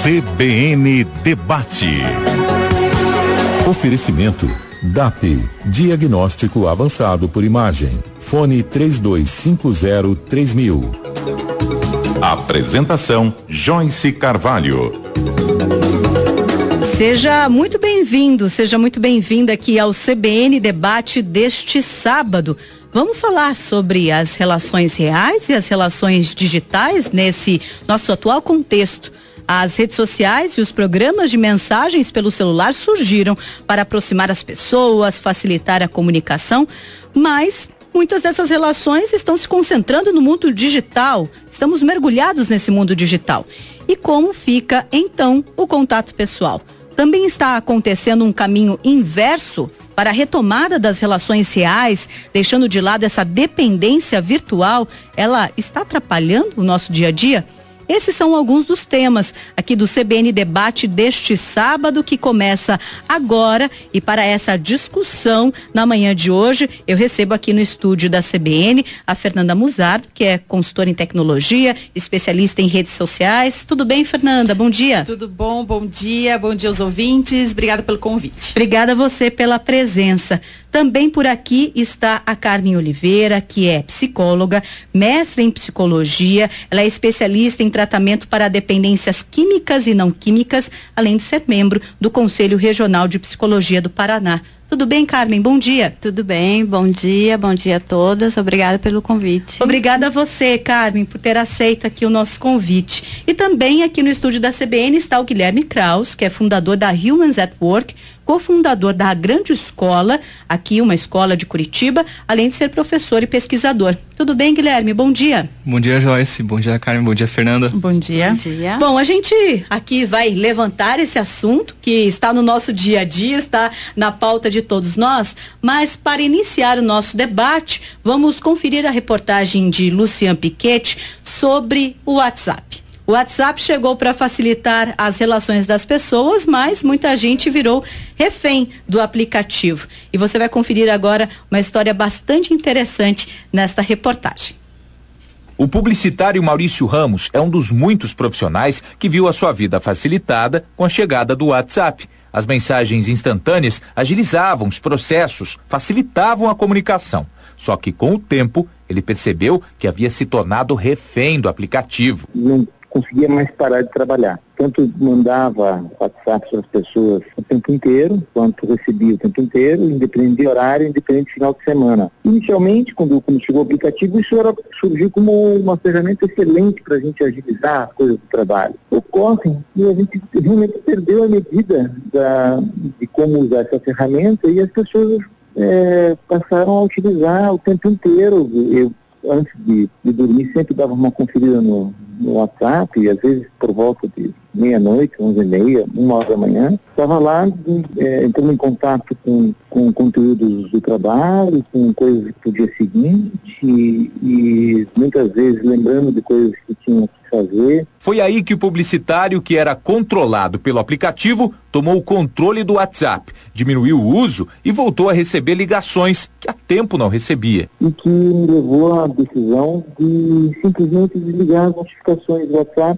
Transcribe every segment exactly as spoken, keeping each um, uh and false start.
C B N Debate. Oferecimento D A P, diagnóstico avançado por imagem. Fone três dois cinco zero três mil. Apresentação Joyce Carvalho. Seja muito bem-vindo, seja muito bem-vinda aqui ao C B N Debate deste sábado. Vamos falar sobre as relações reais e as relações digitais nesse nosso atual contexto. As redes sociais e os programas de mensagens pelo celular surgiram para aproximar as pessoas, facilitar a comunicação, mas muitas dessas relações estão se concentrando no mundo digital. Estamos mergulhados nesse mundo digital. E como fica, então, o contato pessoal? Também está acontecendo um caminho inverso para a retomada das relações reais, deixando de lado essa dependência virtual. Ela está atrapalhando o nosso dia a dia? Esses são alguns dos temas aqui do C B N Debate deste sábado, que começa agora. E para essa discussão, na manhã de hoje, eu recebo aqui no estúdio da C B N a Fernanda Musardo, que é consultora em tecnologia, especialista em redes sociais. Tudo bem, Fernanda? Bom dia. Tudo bom, bom dia, bom dia aos ouvintes. Obrigada pelo convite. Obrigada a você pela presença. Também por aqui está a Carmen Oliveira, que é psicóloga, mestre em psicologia. Ela é especialista em tratamento para dependências químicas e não químicas, além de ser membro do Conselho Regional de Psicologia do Paraná. Tudo bem, Carmen? Bom dia. Tudo bem, bom dia, bom dia a todas. Obrigada pelo convite. Obrigada a você, Carmen, por ter aceito aqui o nosso convite. E também aqui no estúdio da C B N está o Guilherme Kraus, que é fundador da Humans at Work, cofundador da Grande Escola, aqui uma escola de Curitiba, além de ser professor e pesquisador. Tudo bem, Guilherme? Bom dia. Bom dia, Joyce. Bom dia, Carmen. Bom dia, Fernanda. Bom dia. Bom dia. Bom, a gente aqui vai levantar esse assunto que está no nosso dia a dia, está na pauta de todos nós, mas para iniciar o nosso debate, vamos conferir a reportagem de Lucian Piquet sobre o WhatsApp. O WhatsApp chegou para facilitar as relações das pessoas, mas muita gente virou refém do aplicativo. E você vai conferir agora uma história bastante interessante nesta reportagem. O publicitário Maurício Ramos é um dos muitos profissionais que viu a sua vida facilitada com a chegada do WhatsApp. As mensagens instantâneas agilizavam os processos, facilitavam a comunicação. Só que com o tempo, ele percebeu que havia se tornado refém do aplicativo. Não conseguia mais parar de trabalhar. Tanto mandava WhatsApp para as pessoas o tempo inteiro, quanto recebia o tempo inteiro, independente de horário, independente de final de semana. Inicialmente, quando, quando chegou o aplicativo, isso era, surgiu como uma ferramenta excelente para a gente agilizar as coisas do trabalho. Ocorre e a gente realmente perdeu a medida da, de como usar essa ferramenta, e as pessoas é, passaram a utilizar o tempo inteiro. Eu, antes de, de dormir, sempre dava uma conferida no, no WhatsApp, e às vezes por volta de meia-noite, onze e meia, uma hora da manhã, estava lá é, entrando em contato com, com conteúdos do trabalho, com coisas do dia seguinte, e, e muitas vezes lembrando de coisas que tinham que fazer. Foi aí que o publicitário, que era controlado pelo aplicativo, tomou o controle do WhatsApp, diminuiu o uso e voltou a receber ligações que há tempo não recebia. E que me levou à decisão de simplesmente desligar as notificações do WhatsApp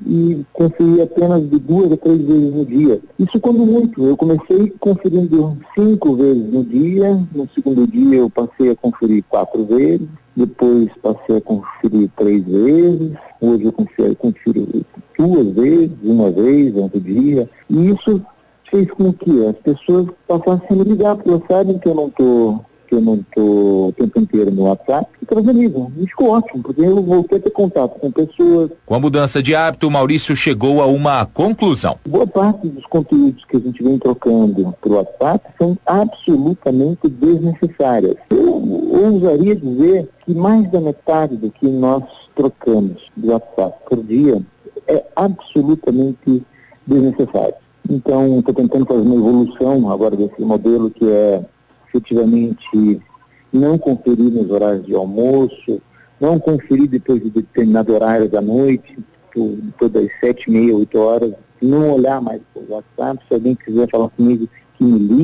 e conferir apenas de duas a três vezes no dia. Isso quando muito. Eu comecei conferindo cinco vezes no dia, no segundo dia eu passei a conferir quatro vezes, depois passei a conferir três vezes, hoje eu confiro, confiro duas vezes, uma vez, outro dia, e isso fez com que as pessoas passassem a me ligar, porque elas sabem que eu não estou que eu não estou o tempo inteiro no WhatsApp, e transamigo. E ficou ótimo, porque eu voltei a ter contato com pessoas. Com a mudança de hábito, o Maurício chegou a uma conclusão. Boa parte dos conteúdos que a gente vem trocando por WhatsApp são absolutamente desnecessárias. Eu ousaria dizer que mais da metade do que nós trocamos do WhatsApp por dia é absolutamente desnecessário. Então, estou tentando fazer uma evolução agora desse modelo, que é efetivamente não conferir nos horários de almoço, não conferir depois de determinado horário da noite, depois das sete, meia, oito horas, não olhar mais para o WhatsApp. Se alguém quiser falar comigo, que me ligue,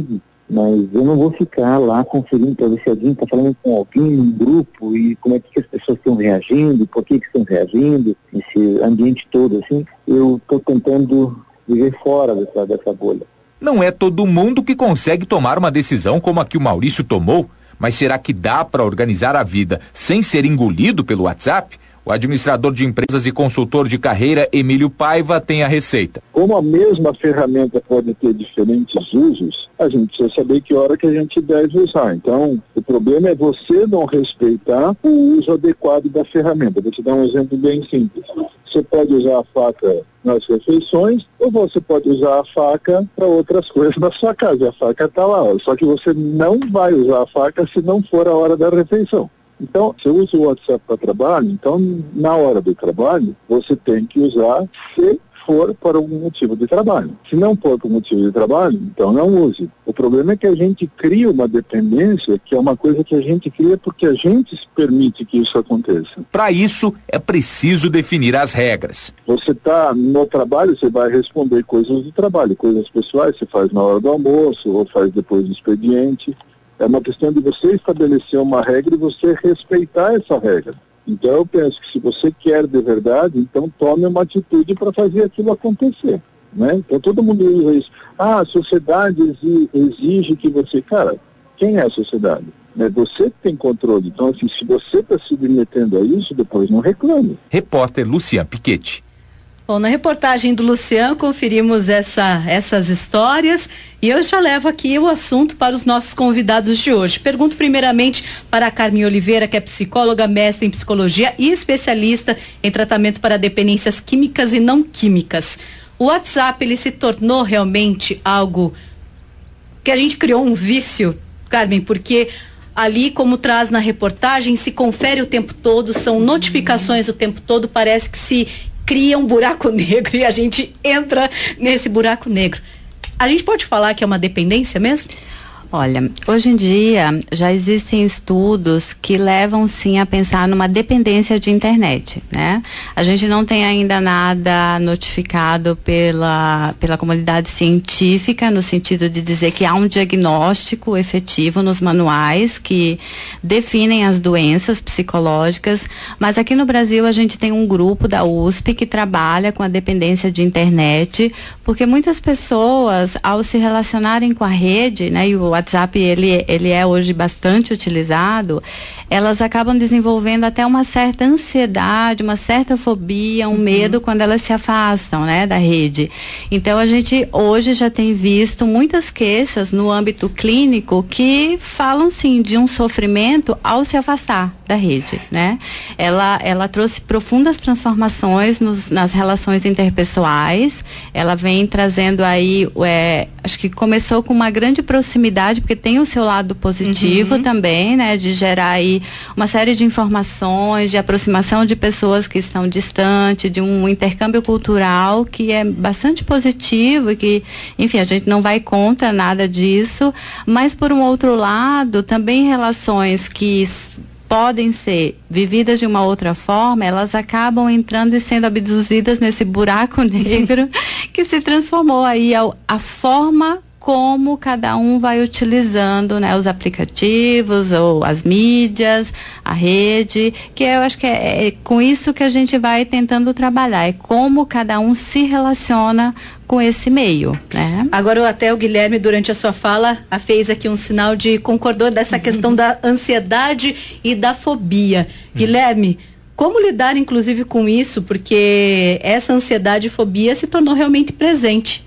mas eu não vou ficar lá conferindo para ver se alguém está falando com alguém num grupo e como é que as pessoas estão reagindo, por que que estão reagindo, esse ambiente todo assim. Eu estou tentando viver fora dessa, dessa bolha. Não é todo mundo que consegue tomar uma decisão como a que o Maurício tomou, mas será que dá para organizar a vida sem ser engolido pelo WhatsApp? O administrador de empresas e consultor de carreira, Emílio Paiva, tem a receita. Como a mesma ferramenta pode ter diferentes usos, a gente precisa saber que hora que a gente deve usar. Então, o problema é você não respeitar o uso adequado da ferramenta. Vou te dar um exemplo bem simples. Você pode usar a faca nas refeições ou você pode usar a faca para outras coisas na sua casa. E a faca está lá, ó. Só que você não vai usar a faca se não for a hora da refeição. Então, se eu uso o WhatsApp para trabalho, então na hora do trabalho, você tem que usar se for para algum motivo de trabalho. Se não for por motivo de trabalho, então não use. O problema é que a gente cria uma dependência, que é uma coisa que a gente cria porque a gente permite que isso aconteça. Para isso, é preciso definir as regras. Você está no trabalho, você vai responder coisas do trabalho, coisas pessoais, você faz na hora do almoço ou faz depois do expediente. É uma questão de você estabelecer uma regra e você respeitar essa regra. Então eu penso que se você quer de verdade, então tome uma atitude para fazer aquilo acontecer, né? Então todo mundo usa isso. Ah, a sociedade exige que você... Cara, quem é a sociedade? É você que tem controle. Então assim, se você está se submetendo a isso, depois não reclame. Repórter Lucian Piquetti. Bom, na reportagem do Luciano, conferimos essa, essas histórias e eu já levo aqui o assunto para os nossos convidados de hoje. Pergunto primeiramente para a Carmen Oliveira, que é psicóloga, mestre em psicologia e especialista em tratamento para dependências químicas e não químicas. O WhatsApp, ele se tornou realmente algo que a gente criou um vício, Carmen, porque ali, como traz na reportagem, se confere o tempo todo, são notificações o tempo todo, parece que se cria um buraco negro e a gente entra nesse buraco negro. A gente pode falar que é uma dependência mesmo? Olha, hoje em dia já existem estudos que levam sim a pensar numa dependência de internet, né? A gente não tem ainda nada notificado pela, pela comunidade científica no sentido de dizer que há um diagnóstico efetivo nos manuais que definem as doenças psicológicas, mas aqui no Brasil a gente tem um grupo da U S P que trabalha com a dependência de internet, porque muitas pessoas, ao se relacionarem com a rede, né, e o WhatsApp ele, ele é hoje bastante utilizado, elas acabam desenvolvendo até uma certa ansiedade, uma certa fobia, um uhum. medo quando elas se afastam, né, da rede. Então a gente hoje já tem visto muitas queixas no âmbito clínico que falam sim de um sofrimento ao se afastar da rede, né? Ela, ela trouxe profundas transformações nos, nas relações interpessoais, ela vem trazendo aí, é, acho que começou com uma grande proximidade, porque tem o seu lado positivo uhum. também, né? De gerar aí uma série de informações, de aproximação de pessoas que estão distantes, de um intercâmbio cultural que é bastante positivo e que, enfim, a gente não vai contra nada disso, mas por um outro lado, também relações que podem ser vividas de uma outra forma, elas acabam entrando e sendo abduzidas nesse buraco negro que se transformou aí a, a forma como cada um vai utilizando, né, os aplicativos ou as mídias, a rede, que eu acho que é, é com isso que a gente vai tentando trabalhar, é como cada um se relaciona com esse meio, né? Agora até o Guilherme, durante a sua fala, a fez aqui um sinal de concordou dessa uhum. questão da ansiedade e da fobia. Uhum. Guilherme, como lidar inclusive com isso? Porque essa ansiedade e fobia se tornou realmente presente.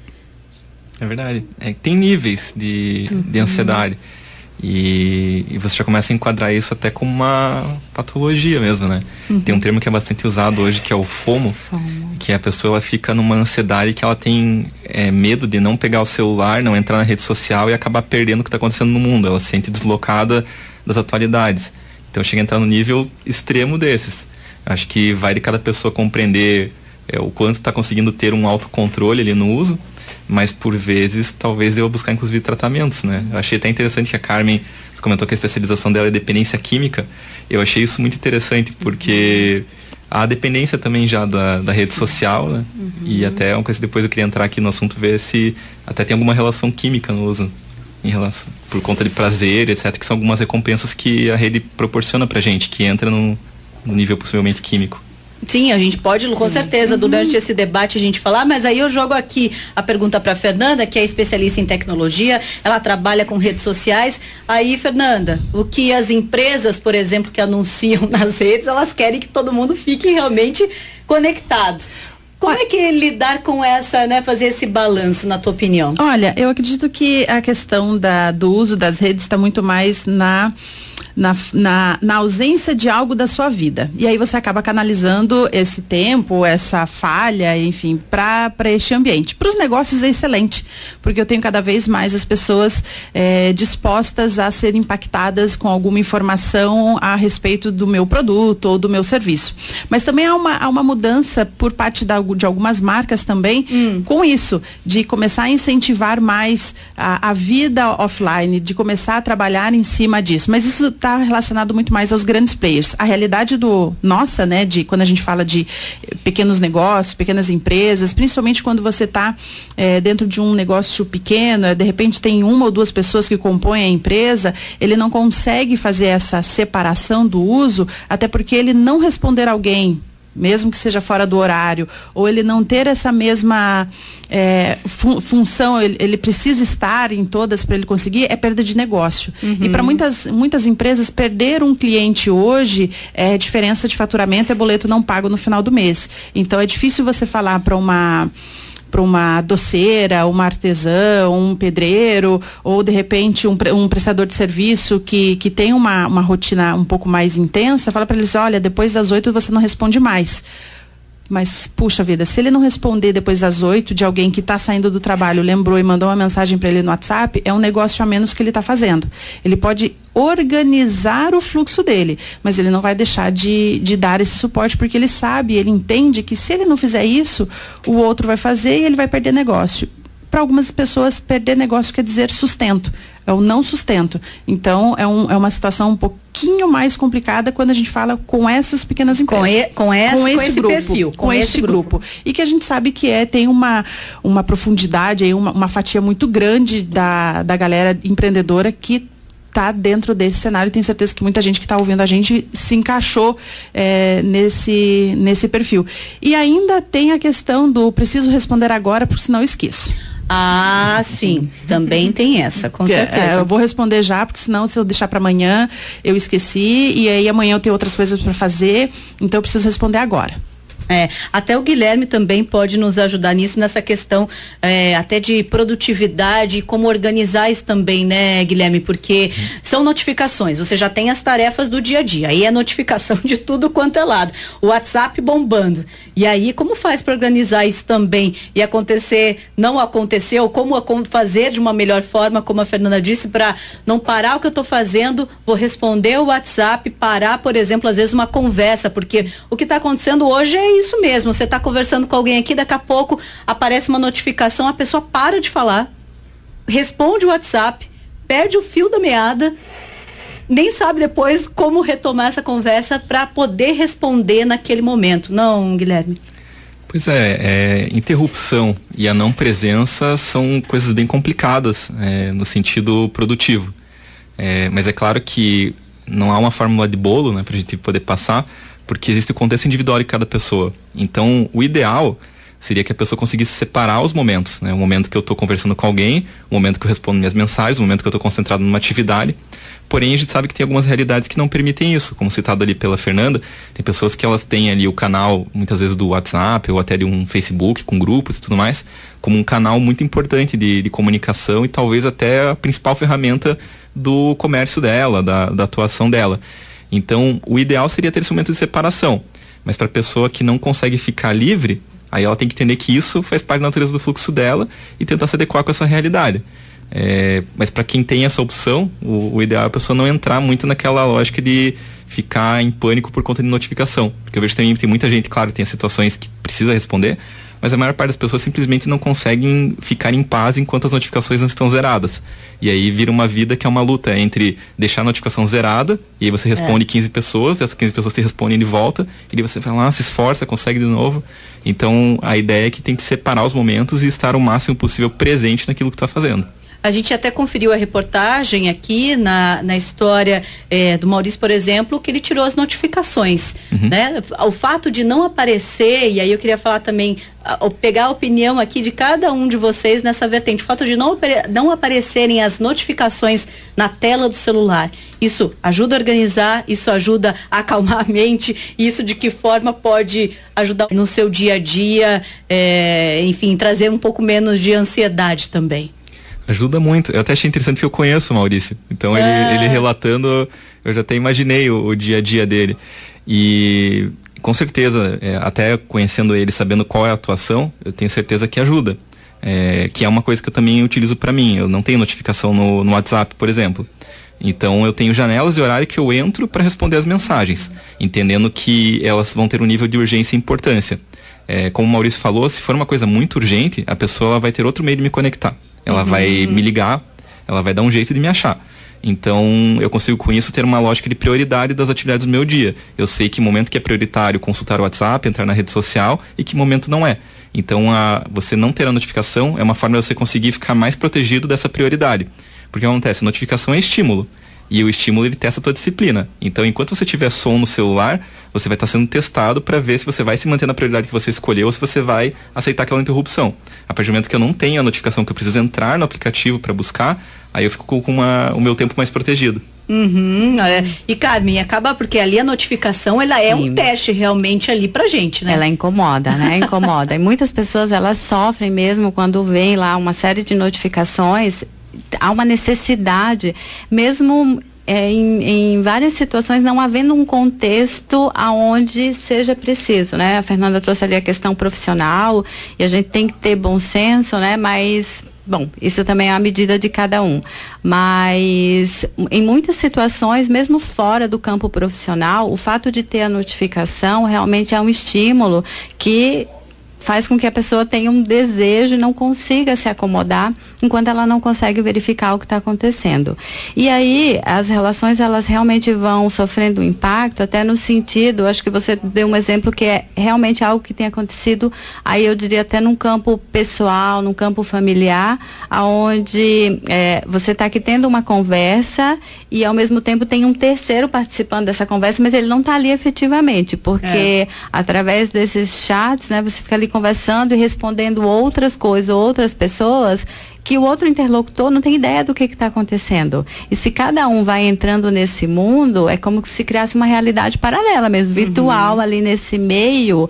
É verdade. É, tem níveis de, uhum. de ansiedade. E, e você já começa a enquadrar isso até como uma patologia mesmo, né? Uhum. Tem um termo que é bastante usado hoje, que é o FOMO, FOMO. Que a pessoa fica numa ansiedade que ela tem é, medo de não pegar o celular, não entrar na rede social e acabar perdendo o que está acontecendo no mundo. Ela se sente deslocada das atualidades. Então chega a entrar no nível extremo desses. Acho que vai de cada pessoa compreender é, o quanto está conseguindo ter um autocontrole ali no uso, mas por vezes talvez deva buscar inclusive tratamentos, né? Eu achei até interessante que a Carmen comentou que a especialização dela é dependência química. Eu achei isso muito interessante porque há a dependência também já da, da rede social, né? Uhum. E até uma coisa, depois eu queria entrar aqui no assunto, ver se até tem alguma relação química no uso em relação, por conta de prazer, etcétera, que são algumas recompensas que a rede proporciona pra gente, que entra no, no nível possivelmente químico. Sim, a gente pode, com certeza, durante esse debate a gente falar, mas aí eu jogo aqui a pergunta para Fernanda, que é especialista em tecnologia, ela trabalha com redes sociais. Aí, Fernanda, o que as empresas, por exemplo, que anunciam nas redes, elas querem que todo mundo fique realmente conectado. Como é que lidar com essa, né, fazer esse balanço, na tua opinião? Olha, eu acredito que a questão da, do uso das redes está muito mais na Na, na, na ausência de algo da sua vida. E aí você acaba canalizando esse tempo, essa falha, enfim, para este ambiente. Para os negócios é excelente, porque eu tenho cada vez mais as pessoas eh, dispostas a serem impactadas com alguma informação a respeito do meu produto ou do meu serviço. Mas também há uma, há uma mudança por parte da, de algumas marcas também hum. com isso, de começar a incentivar mais a, a vida offline, de começar a trabalhar em cima disso. Mas isso está relacionado muito mais aos grandes players. A realidade do nossa, né, de quando a gente fala de pequenos negócios, pequenas empresas, principalmente quando você está é, dentro de um negócio pequeno, de repente tem uma ou duas pessoas que compõem a empresa, ele não consegue fazer essa separação do uso, até porque ele não responder alguém, mesmo que seja fora do horário, ou ele não ter essa mesma é, fun- função, ele, ele precisa estar em todas para ele conseguir, é perda de negócio. Uhum. E para muitas, muitas empresas, perder um cliente hoje é diferença de faturamento, é boleto não pago no final do mês. Então é difícil você falar para uma para uma doceira, uma artesã, um pedreiro, ou de repente um, um prestador de serviço que, que tem uma, uma rotina um pouco mais intensa, fala para eles, olha, depois das oito você não responde mais. Mas, puxa vida, se ele não responder depois das oito de alguém que está saindo do trabalho, lembrou e mandou uma mensagem para ele no WhatsApp, é um negócio a menos que ele está fazendo. Ele pode organizar o fluxo dele, mas ele não vai deixar de, de dar esse suporte, porque ele sabe, ele entende que se ele não fizer isso, o outro vai fazer e ele vai perder negócio. Para algumas pessoas, perder negócio quer dizer sustento, é o não sustento. Então, é, um, é uma situação um pouquinho mais complicada quando a gente fala com essas pequenas empresas. Com, e, com, essa, com esse, com esse grupo, perfil. Com, com esse esse grupo. grupo. E que a gente sabe que é, tem uma, uma profundidade, aí, uma, uma fatia muito grande da, da galera empreendedora que está dentro desse cenário. Tenho certeza que muita gente que está ouvindo a gente se encaixou é, nesse, nesse perfil. E ainda tem a questão do preciso responder agora, porque senão eu esqueço. Ah, sim, também tem essa, com certeza. É, eu vou responder já, porque senão se eu deixar para amanhã, eu esqueci, e aí amanhã eu tenho outras coisas para fazer, então eu preciso responder agora. É, até o Guilherme também pode nos ajudar nisso, nessa questão é, até de produtividade e como organizar isso também, né, Guilherme? Porque são notificações, você já tem as tarefas do dia a dia, aí é notificação de tudo quanto é lado, o WhatsApp bombando, e aí como faz para organizar isso também e acontecer, não acontecer, ou como fazer de uma melhor forma, como a Fernanda disse, para não parar o que eu estou fazendo, vou responder o WhatsApp, parar, por exemplo, às vezes uma conversa, porque o que está acontecendo hoje é isso mesmo, você está conversando com alguém aqui, daqui a pouco aparece uma notificação, a pessoa para de falar, responde o WhatsApp, perde o fio da meada, nem sabe depois como retomar essa conversa para poder responder naquele momento, não, Guilherme? Pois é, é, interrupção e a não presença são coisas bem complicadas é, no sentido produtivo, é, mas é claro que não há uma fórmula de bolo, né, para a gente poder passar, porque existe o contexto individual de cada pessoa. Então, o ideal seria que a pessoa conseguisse separar os momentos, né? O momento que eu estou conversando com alguém, o momento que eu respondo minhas mensagens, o momento que eu estou concentrado numa atividade. Porém, a gente sabe que tem algumas realidades que não permitem isso. Como citado ali pela Fernanda, tem pessoas que elas têm ali o canal, muitas vezes do WhatsApp ou até de um Facebook com grupos e tudo mais, como um canal muito importante de, de comunicação e talvez até a principal ferramenta do comércio dela, da, da atuação dela. Então, o ideal seria ter esse momento de separação. Mas para a pessoa que não consegue ficar livre, aí ela tem que entender que isso faz parte da natureza do fluxo dela e tentar se adequar com essa realidade. É, mas para quem tem essa opção, o, o ideal é a pessoa não entrar muito naquela lógica de ficar em pânico por conta de notificação. Porque eu vejo também que tem muita gente, claro, tem situações que precisa responder, mas a maior parte das pessoas simplesmente não conseguem ficar em paz enquanto as notificações não estão zeradas. E aí vira uma vida que é uma luta entre deixar a notificação zerada, e aí você responde é. quinze pessoas, e essas quinze pessoas te respondem de volta, e aí você vai lá, se esforça, consegue de novo. Então a ideia é que tem que separar os momentos e estar o máximo possível presente naquilo que está fazendo. A gente até conferiu a reportagem aqui na, na história é, do Maurício, por exemplo, que ele tirou as notificações, uhum. né? O fato de não aparecer, e aí eu queria falar também, a, pegar a opinião aqui de cada um de vocês nessa vertente, o fato de não, não aparecerem as notificações na tela do celular, isso ajuda a organizar, isso ajuda a acalmar a mente, isso de que forma pode ajudar no seu dia a dia, é, enfim, trazer um pouco menos de ansiedade também. Ajuda muito. Eu até achei interessante que eu conheço o Maurício. Então, é. ele, ele relatando, eu já até imaginei o, o dia a dia dele. E, com certeza, é, até conhecendo ele, sabendo qual é a atuação, eu tenho certeza que ajuda. É, que é uma coisa que eu também utilizo para mim. Eu não tenho notificação no, no WhatsApp, por exemplo. Então, eu tenho janelas de horário que eu entro para responder as mensagens, entendendo que elas vão ter um nível de urgência e importância. É, como o Maurício falou, se for uma coisa muito urgente, a pessoa vai ter outro meio de me conectar. Ela uhum. vai me ligar, ela vai dar um jeito de me achar. Então, eu consigo com isso ter uma lógica de prioridade das atividades do meu dia. Eu sei que momento que é prioritário consultar o WhatsApp, entrar na rede social e que momento não é. Então, a, você não ter a notificação é uma forma de você conseguir ficar mais protegido dessa prioridade. Porque o que acontece? Notificação é estímulo. E o estímulo, ele testa a tua disciplina. Então, enquanto você tiver som no celular, você vai estar sendo testado para ver se você vai se manter na prioridade que você escolheu ou se você vai aceitar aquela interrupção. A partir do momento que eu não tenho a notificação, que eu preciso entrar no aplicativo para buscar, aí eu fico com uma, o meu tempo mais protegido. Uhum, é. E Carmen, acaba porque ali a notificação, ela é Sim. um teste realmente ali pra gente, né? Ela incomoda, né? Incomoda. E muitas pessoas, elas sofrem mesmo quando vem lá uma série de notificações. Há uma necessidade, mesmo é, em, em várias situações, não havendo um contexto aonde seja preciso, né? A Fernanda trouxe ali a questão profissional e a gente tem que ter bom senso, né? Mas, bom, isso também é a medida de cada um. Mas, em muitas situações, mesmo fora do campo profissional, o fato de ter a notificação realmente é um estímulo que faz com que a pessoa tenha um desejo e não consiga se acomodar enquanto ela não consegue verificar o que está acontecendo. E aí, as relações, elas realmente vão sofrendo um impacto, até no sentido, acho que você deu um exemplo que é realmente algo que tem acontecido, aí eu diria até num campo pessoal, num campo familiar, aonde é, você está aqui tendo uma conversa e ao mesmo tempo tem um terceiro participando dessa conversa, mas ele não está ali efetivamente, porque é. através desses chats, né, você fica ali conversando e respondendo outras coisas, outras pessoas, que o outro interlocutor não tem ideia do que está acontecendo. E se cada um vai entrando nesse mundo, é como se criasse uma realidade paralela mesmo, virtual, uhum. ali nesse meio,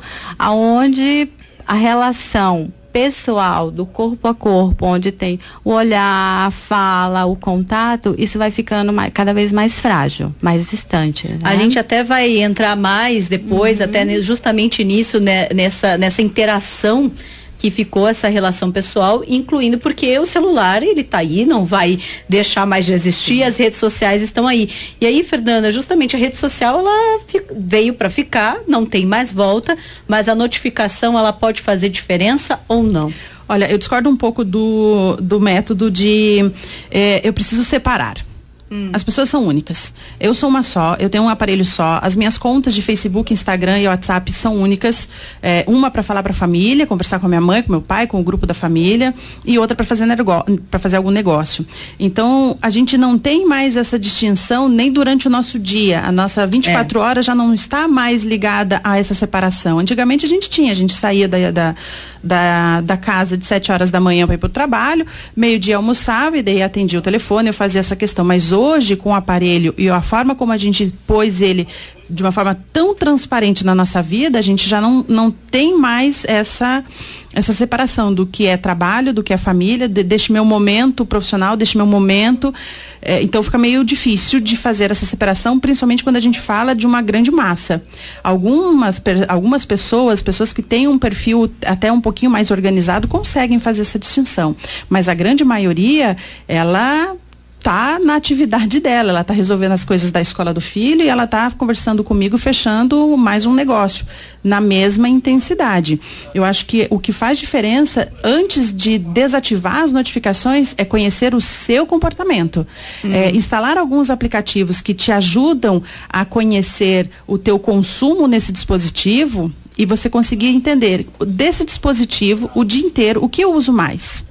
aonde a relação pessoal, do corpo a corpo, onde tem o olhar, a fala, o contato, isso vai ficando mais, cada vez mais frágil, mais distante. Né? A gente até vai entrar mais depois, uhum. até justamente nisso, né, nessa, nessa interação que ficou essa relação pessoal, incluindo porque o celular, ele tá aí, não vai deixar mais de existir, as redes sociais estão aí. E aí, Fernanda, justamente a rede social, ela veio para ficar, não tem mais volta, mas a notificação, ela pode fazer diferença ou não? Olha, eu discordo um pouco do, do método de eh, eu preciso separar. Hum. As pessoas são únicas. Eu sou uma só, eu tenho um aparelho só. As minhas contas de Facebook, Instagram e WhatsApp são únicas. É, uma para falar para a família, conversar com a minha mãe, com meu pai, com o grupo da família, e outra para fazer para fazer algum negócio. Então, a gente não tem mais essa distinção nem durante o nosso dia. A nossa vinte e quatro é. horas já não está mais ligada a essa separação. Antigamente a gente tinha, a gente saía da, da Da, da casa de sete horas da manhã para ir para o trabalho, meio-dia almoçava e daí atendia o telefone, eu fazia essa questão. Mas hoje, com o aparelho e a forma como a gente pôs ele de uma forma tão transparente na nossa vida, a gente já não, não tem mais essa, essa separação do que é trabalho, do que é família, de, deste meu momento profissional, deste meu momento. É, então fica meio difícil de fazer essa separação, principalmente quando a gente fala de uma grande massa. Algumas, algumas pessoas, pessoas que têm um perfil até um pouquinho mais organizado, conseguem fazer essa distinção. Mas a grande maioria, ela tá na atividade dela, ela tá resolvendo as coisas da escola do filho e ela tá conversando comigo, fechando mais um negócio, na mesma intensidade. Eu acho que o que faz diferença, antes de desativar as notificações, é conhecer o seu comportamento. Uhum. É, instalar alguns aplicativos que te ajudam a conhecer o teu consumo nesse dispositivo e você conseguir entender desse dispositivo o dia inteiro, o que eu uso mais.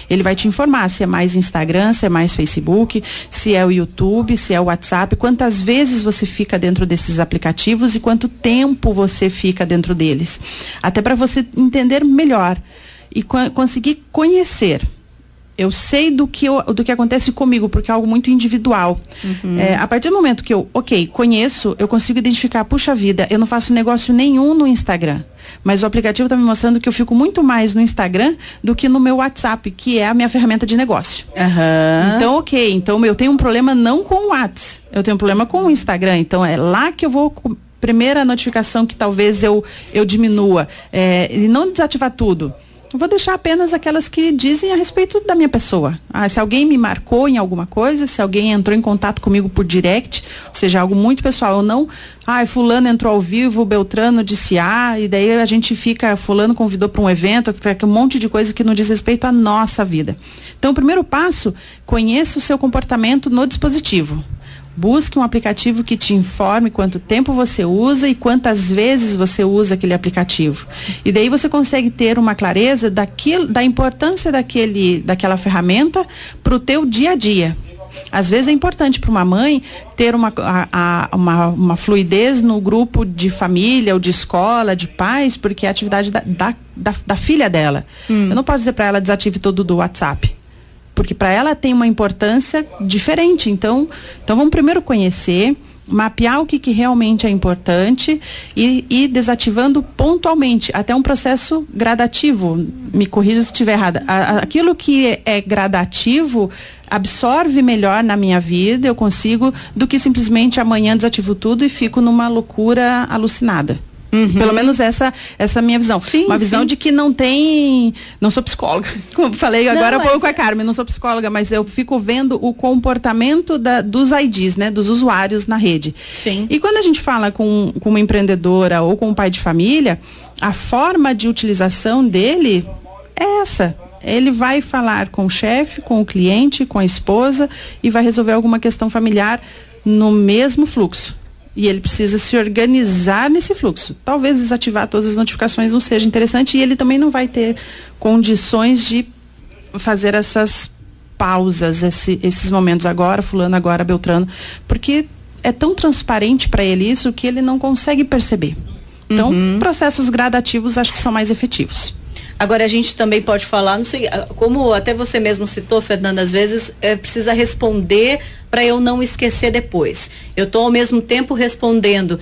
Ele vai te informar se é mais Instagram, se é mais Facebook, se é o YouTube, se é o WhatsApp, quantas vezes você fica dentro desses aplicativos e quanto tempo você fica dentro deles. Até para você entender melhor e co- conseguir conhecer. Eu sei do que, eu, do que acontece comigo, porque é algo muito individual. Uhum. É, a partir do momento que eu, ok, conheço, eu consigo identificar, puxa vida, eu não faço negócio nenhum no Instagram. Mas o aplicativo está me mostrando que eu fico muito mais no Instagram do que no meu WhatsApp, que é a minha ferramenta de negócio. Uhum. Então, ok, então eu tenho um problema não com o WhatsApp, eu tenho um problema com o Instagram. Então é lá que eu vou... Primeira notificação que talvez eu, eu diminua. É, e não desativar tudo. Eu vou deixar apenas aquelas que dizem a respeito da minha pessoa. Ah, se alguém me marcou em alguma coisa, se alguém entrou em contato comigo por direct, ou seja, algo muito pessoal. Eu não, ah, fulano entrou ao vivo, Beltrano disse ah, e daí a gente fica, fulano convidou para um evento, um monte de coisa que não diz respeito à nossa vida. Então, o primeiro passo, conheça o seu comportamento no dispositivo. Busque um aplicativo que te informe quanto tempo você usa e quantas vezes você usa aquele aplicativo. E daí você consegue ter uma clareza daquilo, da importância daquele, daquela ferramenta para o teu dia a dia. Às vezes é importante para uma mãe ter uma, a, a, uma, uma fluidez no grupo de família ou de escola, de pais, porque é a atividade da, da, da, da filha dela. Hum. Eu não posso dizer para ela desative todo do WhatsApp. Porque para ela tem uma importância diferente. Então, então vamos primeiro conhecer, mapear o que, que realmente é importante e ir desativando pontualmente, até um processo gradativo. Me corrija se estiver errada. A, aquilo que é, é gradativo absorve melhor na minha vida, eu consigo, do que simplesmente amanhã desativo tudo e fico numa loucura alucinada. Uhum. Pelo menos essa essa minha visão. Sim, uma visão sim. de que não tem... Não sou psicóloga, como falei agora há pouco com a Carmen, não sou psicóloga, mas eu fico vendo o comportamento da, dos I Ds, né? Dos usuários na rede. Sim. E quando a gente fala com, com uma empreendedora ou com um pai de família, a forma de utilização dele é essa. Ele vai falar com o chefe, com o cliente, com a esposa e vai resolver alguma questão familiar no mesmo fluxo. E ele precisa se organizar nesse fluxo. Talvez desativar todas as notificações não seja interessante e ele também não vai ter condições de fazer essas pausas, esse, esses momentos agora, fulano, agora, Beltrano, porque é tão transparente para ele isso que ele não consegue perceber. Então, uhum. processos gradativos acho que são mais efetivos. Agora a gente também pode falar, não sei, como até você mesmo citou, Fernanda, às vezes é, precisa responder para eu não esquecer depois. Eu estou ao mesmo tempo respondendo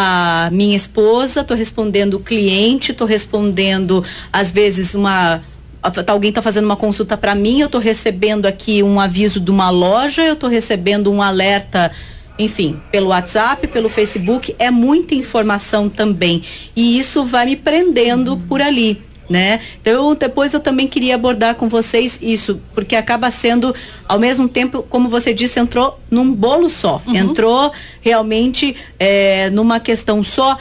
a minha esposa, estou respondendo o cliente, estou respondendo às vezes uma alguém está fazendo uma consulta para mim, eu estou recebendo aqui um aviso de uma loja, eu estou recebendo um alerta, enfim, pelo WhatsApp, pelo Facebook, é muita informação também e isso vai me prendendo uhum. por ali. Né? Então depois eu também queria abordar com vocês isso, porque acaba sendo ao mesmo tempo, como você disse, entrou num bolo só, uhum. entrou realmente é, numa questão só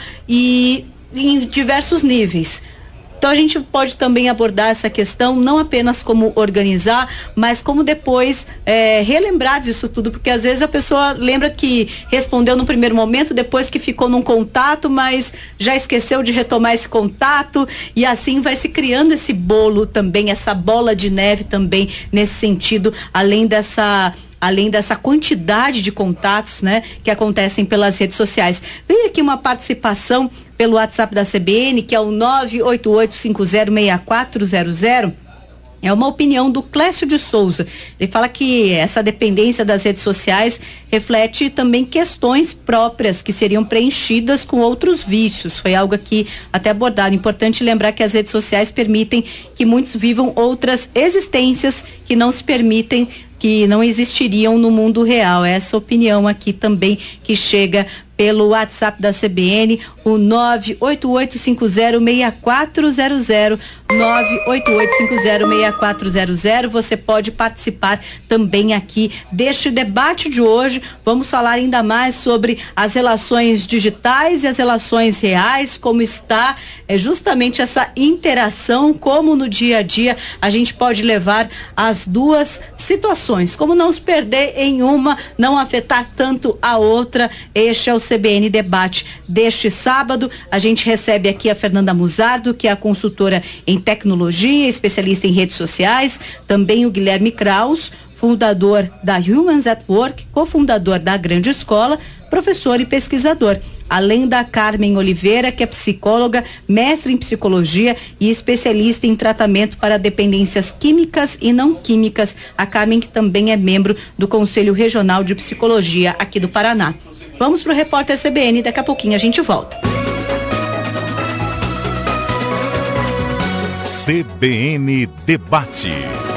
e em diversos níveis. Então a gente pode também abordar essa questão não apenas como organizar, mas como depois é, relembrar disso tudo, porque às vezes a pessoa lembra que respondeu no primeiro momento, depois que ficou num contato, mas já esqueceu de retomar esse contato e assim vai se criando esse bolo também, essa bola de neve também nesse sentido, além dessa... além dessa quantidade de contatos, né, que acontecem pelas redes sociais. Vem aqui uma participação pelo WhatsApp da C B N, que é o nove oito oito cinco zero seis quatro zero zero. É uma opinião do Clécio de Souza. Ele fala que essa dependência das redes sociais reflete também questões próprias que seriam preenchidas com outros vícios. Foi algo aqui até abordado. Importante lembrar que as redes sociais permitem que muitos vivam outras existências que não se permitem, que não existiriam no mundo real. Essa opinião aqui também que chega pelo WhatsApp da C B N, o nove oito oito cinco zero seis quatro zero zero, nove oito oito cinco zero seis quatro zero zero. Você pode participar também aqui deste debate de hoje. Vamos falar ainda mais sobre as relações digitais e as relações reais, como está é, justamente essa interação, como no dia a dia a gente pode levar as duas situações, como não se perder em uma, não afetar tanto a outra. Este é o C B N Debate deste sábado. A gente recebe aqui a Fernanda Musardo, que é a consultora em tecnologia, especialista em redes sociais, também o Guilherme Kraus, fundador da Humans at Work, cofundador da Grande Escola, professor e pesquisador. Além da Carmen Oliveira, que é psicóloga, mestre em psicologia e especialista em tratamento para dependências químicas e não químicas. A Carmen, que também é membro do Conselho Regional de Psicologia aqui do Paraná. Vamos para o repórter C B N, daqui a pouquinho a gente volta. C B N Debate.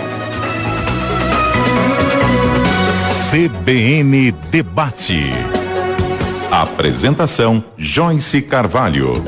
C B N Debate. Apresentação Joyce Carvalho.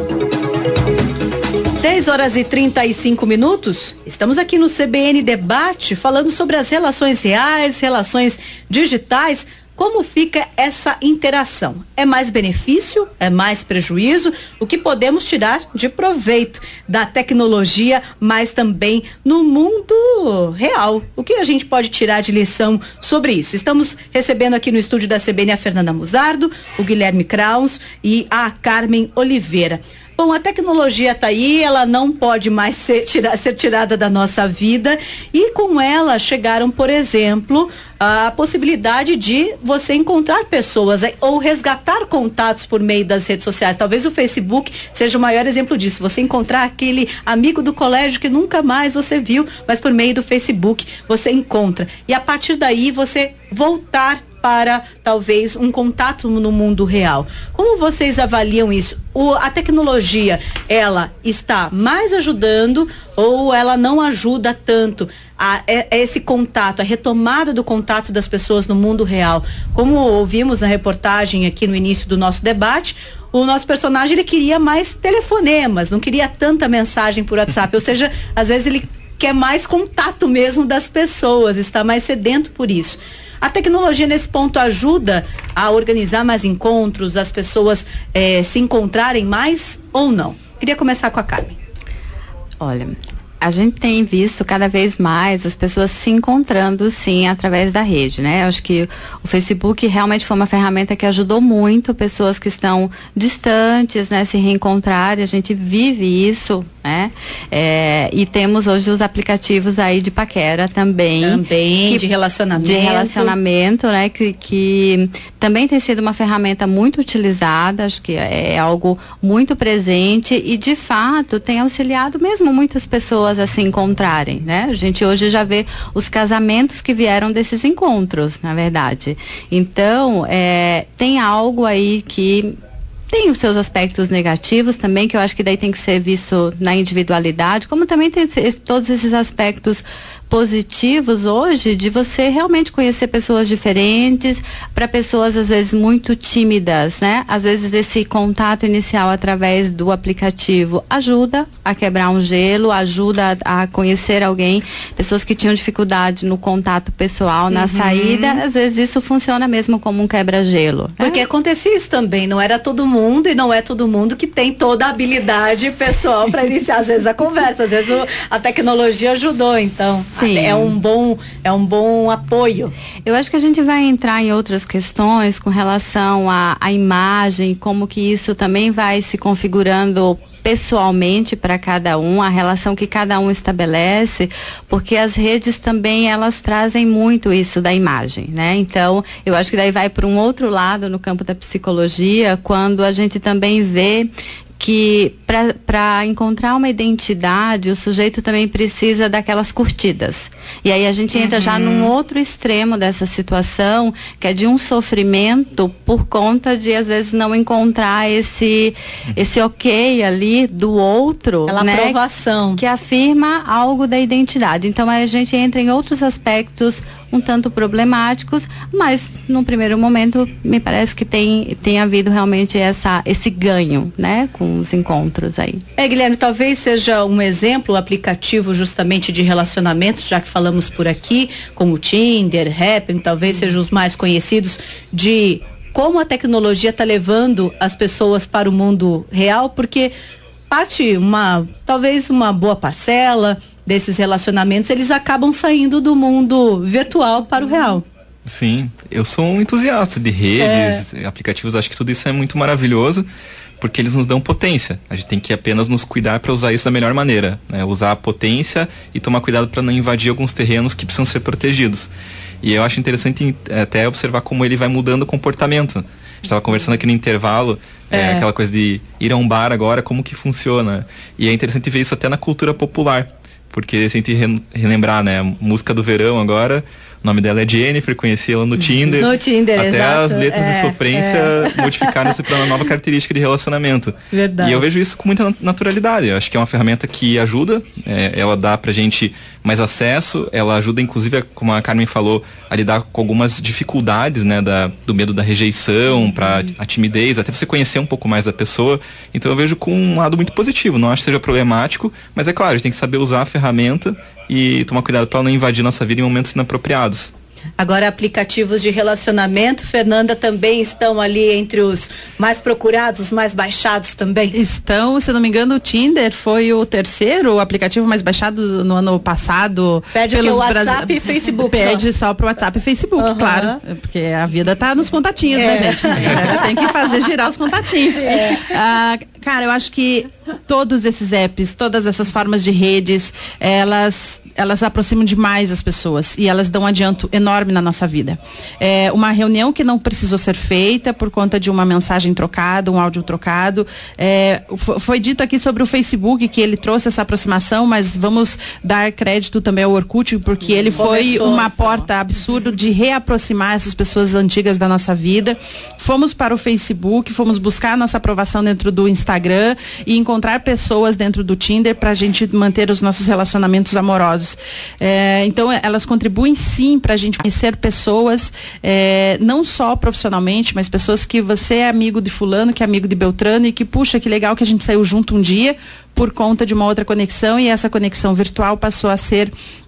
dez horas e trinta e cinco minutos. Estamos aqui no C B N Debate falando sobre as relações reais, relações digitais. Como fica essa interação? É mais benefício? É mais prejuízo? O que podemos tirar de proveito da tecnologia, mas também no mundo real? O que a gente pode tirar de lição sobre isso? Estamos recebendo aqui no estúdio da C B N a Fernanda Musardo, o Guilherme Kraus e a Carmen Oliveira. Bom, a tecnologia está aí, ela não pode mais ser, tira, ser tirada da nossa vida, e com ela chegaram, por exemplo, a possibilidade de você encontrar pessoas ou resgatar contatos por meio das redes sociais. Talvez o Facebook seja o maior exemplo disso. Você encontrar aquele amigo do colégio que nunca mais você viu, mas por meio do Facebook você encontra. E a partir daí você voltar para talvez um contato no mundo real. Como vocês avaliam isso? O, a tecnologia, ela está mais ajudando ou ela não ajuda tanto a, a, a esse contato, a retomada do contato das pessoas no mundo real? Como ouvimos na reportagem aqui no início do nosso debate, o nosso personagem, ele queria mais telefonemas, não queria tanta mensagem por WhatsApp, ou seja, às vezes ele quer mais contato mesmo das pessoas, está mais sedento por isso. A tecnologia nesse ponto ajuda a organizar mais encontros, as pessoas eh, se encontrarem mais ou não? Queria começar com a Carmen. Olha, a gente tem visto cada vez mais as pessoas se encontrando, sim, através da rede, né? Eu acho que o Facebook realmente foi uma ferramenta que ajudou muito pessoas que estão distantes, né? Se reencontrarem, a gente vive isso, né? É, e temos hoje os aplicativos aí de paquera também. Também, que, de relacionamento. De relacionamento, né? Que, que também tem sido uma ferramenta muito utilizada, acho que é algo muito presente e, de fato, tem auxiliado mesmo muitas pessoas a se encontrarem, né? A gente hoje já vê os casamentos que vieram desses encontros, na verdade. Então, é, tem algo aí que tem os seus aspectos negativos também, que eu acho que daí tem que ser visto na individualidade, como também tem esse, todos esses aspectos positivos hoje de você realmente conhecer pessoas diferentes, para pessoas às vezes muito tímidas, né? Às vezes esse contato inicial através do aplicativo ajuda a quebrar um gelo, ajuda a, a conhecer alguém, pessoas que tinham dificuldade no contato pessoal, na uhum. saída, às vezes isso funciona mesmo como um quebra-gelo. Porque é? acontecia isso também, não era todo mundo e não é todo mundo que tem toda a habilidade pessoal para iniciar às vezes a conversa, às vezes o, a tecnologia ajudou, então. Sim. É um bom, é um bom apoio. Eu acho que a gente vai entrar em outras questões com relação à, à imagem, como que isso também vai se configurando pessoalmente para cada um, a relação que cada um estabelece, porque as redes também elas trazem muito isso da imagem, né? Então, eu acho que daí vai para um outro lado no campo da psicologia, quando a gente também vê que para encontrar uma identidade, o sujeito também precisa daquelas curtidas. E aí a gente entra uhum. já num outro extremo dessa situação, que é de um sofrimento por conta de, às vezes, não encontrar esse, esse ok ali do outro. Aquela né, aprovação. Que afirma algo da identidade. Então a gente entra em outros aspectos um tanto problemáticos, mas num primeiro momento me parece que tem, tem havido realmente essa, esse ganho, né, com os encontros aí. É, Guilherme, talvez seja um exemplo, o aplicativo justamente de relacionamentos, já que falamos por aqui, como o Tinder, Happn, talvez sejam os mais conhecidos, de como a tecnologia está levando as pessoas para o mundo real, porque parte, uma, talvez uma boa parcela desses relacionamentos, eles acabam saindo do mundo virtual para o real. Sim, eu sou um entusiasta de redes, é. aplicativos, acho que tudo isso é muito maravilhoso, porque eles nos dão potência. A gente tem que apenas nos cuidar para usar isso da melhor maneira, né? Usar a potência e tomar cuidado para não invadir alguns terrenos que precisam ser protegidos. E eu acho interessante até observar como ele vai mudando o comportamento. A gente estava conversando aqui no intervalo, é. É, aquela coisa de ir a um bar agora, como que funciona. E é interessante ver isso até na cultura popular, porque se a gente re- relembrar, né, a música do verão agora, o nome dela é Jennifer, conheci ela no Tinder. No Tinder, até exato. As letras é, de sofrência é. modificaram-se para uma nova característica de relacionamento. Verdade. E eu vejo isso com muita naturalidade. Eu acho que é uma ferramenta que ajuda, é, ela dá pra gente mais acesso, ela ajuda inclusive, como a Carmen falou, a lidar com algumas dificuldades, né, da, do medo da rejeição, uhum. para a timidez, até você conhecer um pouco mais da pessoa. Então eu vejo com um lado muito positivo, não acho que seja problemático, mas é claro, a gente tem que saber usar a ferramenta e tomar cuidado para não invadir nossa vida em momentos inapropriados. Agora, aplicativos de relacionamento, Fernanda, também estão ali entre os mais procurados, os mais baixados também? Estão, se não me engano, o Tinder foi o terceiro aplicativo mais baixado no ano passado. Pede o WhatsApp Bras... e Facebook. Pede só, só pro WhatsApp e Facebook, uhum. claro. Porque a vida tá nos contatinhos, é. né, gente? Tem que fazer girar os contatinhos. É. Ah, cara, eu acho que todos esses apps, todas essas formas de redes, elas elas aproximam demais as pessoas e elas dão um adianto enorme na nossa vida. É uma reunião que não precisou ser feita por conta de uma mensagem trocada, um áudio trocado. É, foi dito aqui sobre o Facebook que ele trouxe essa aproximação, mas vamos dar crédito também ao Orkut, porque ele foi uma porta absurda de reaproximar essas pessoas antigas da nossa vida. Fomos para o Facebook, fomos buscar a nossa aprovação dentro do Instagram e encontrar pessoas dentro do Tinder para a gente manter os nossos relacionamentos amorosos. É, então elas contribuem sim para a gente conhecer pessoas, é, não só profissionalmente, mas pessoas que você é amigo de fulano, que é amigo de Beltrano e que, puxa, que legal que a gente saiu junto um dia por conta de uma outra conexão e essa conexão virtual passou a ser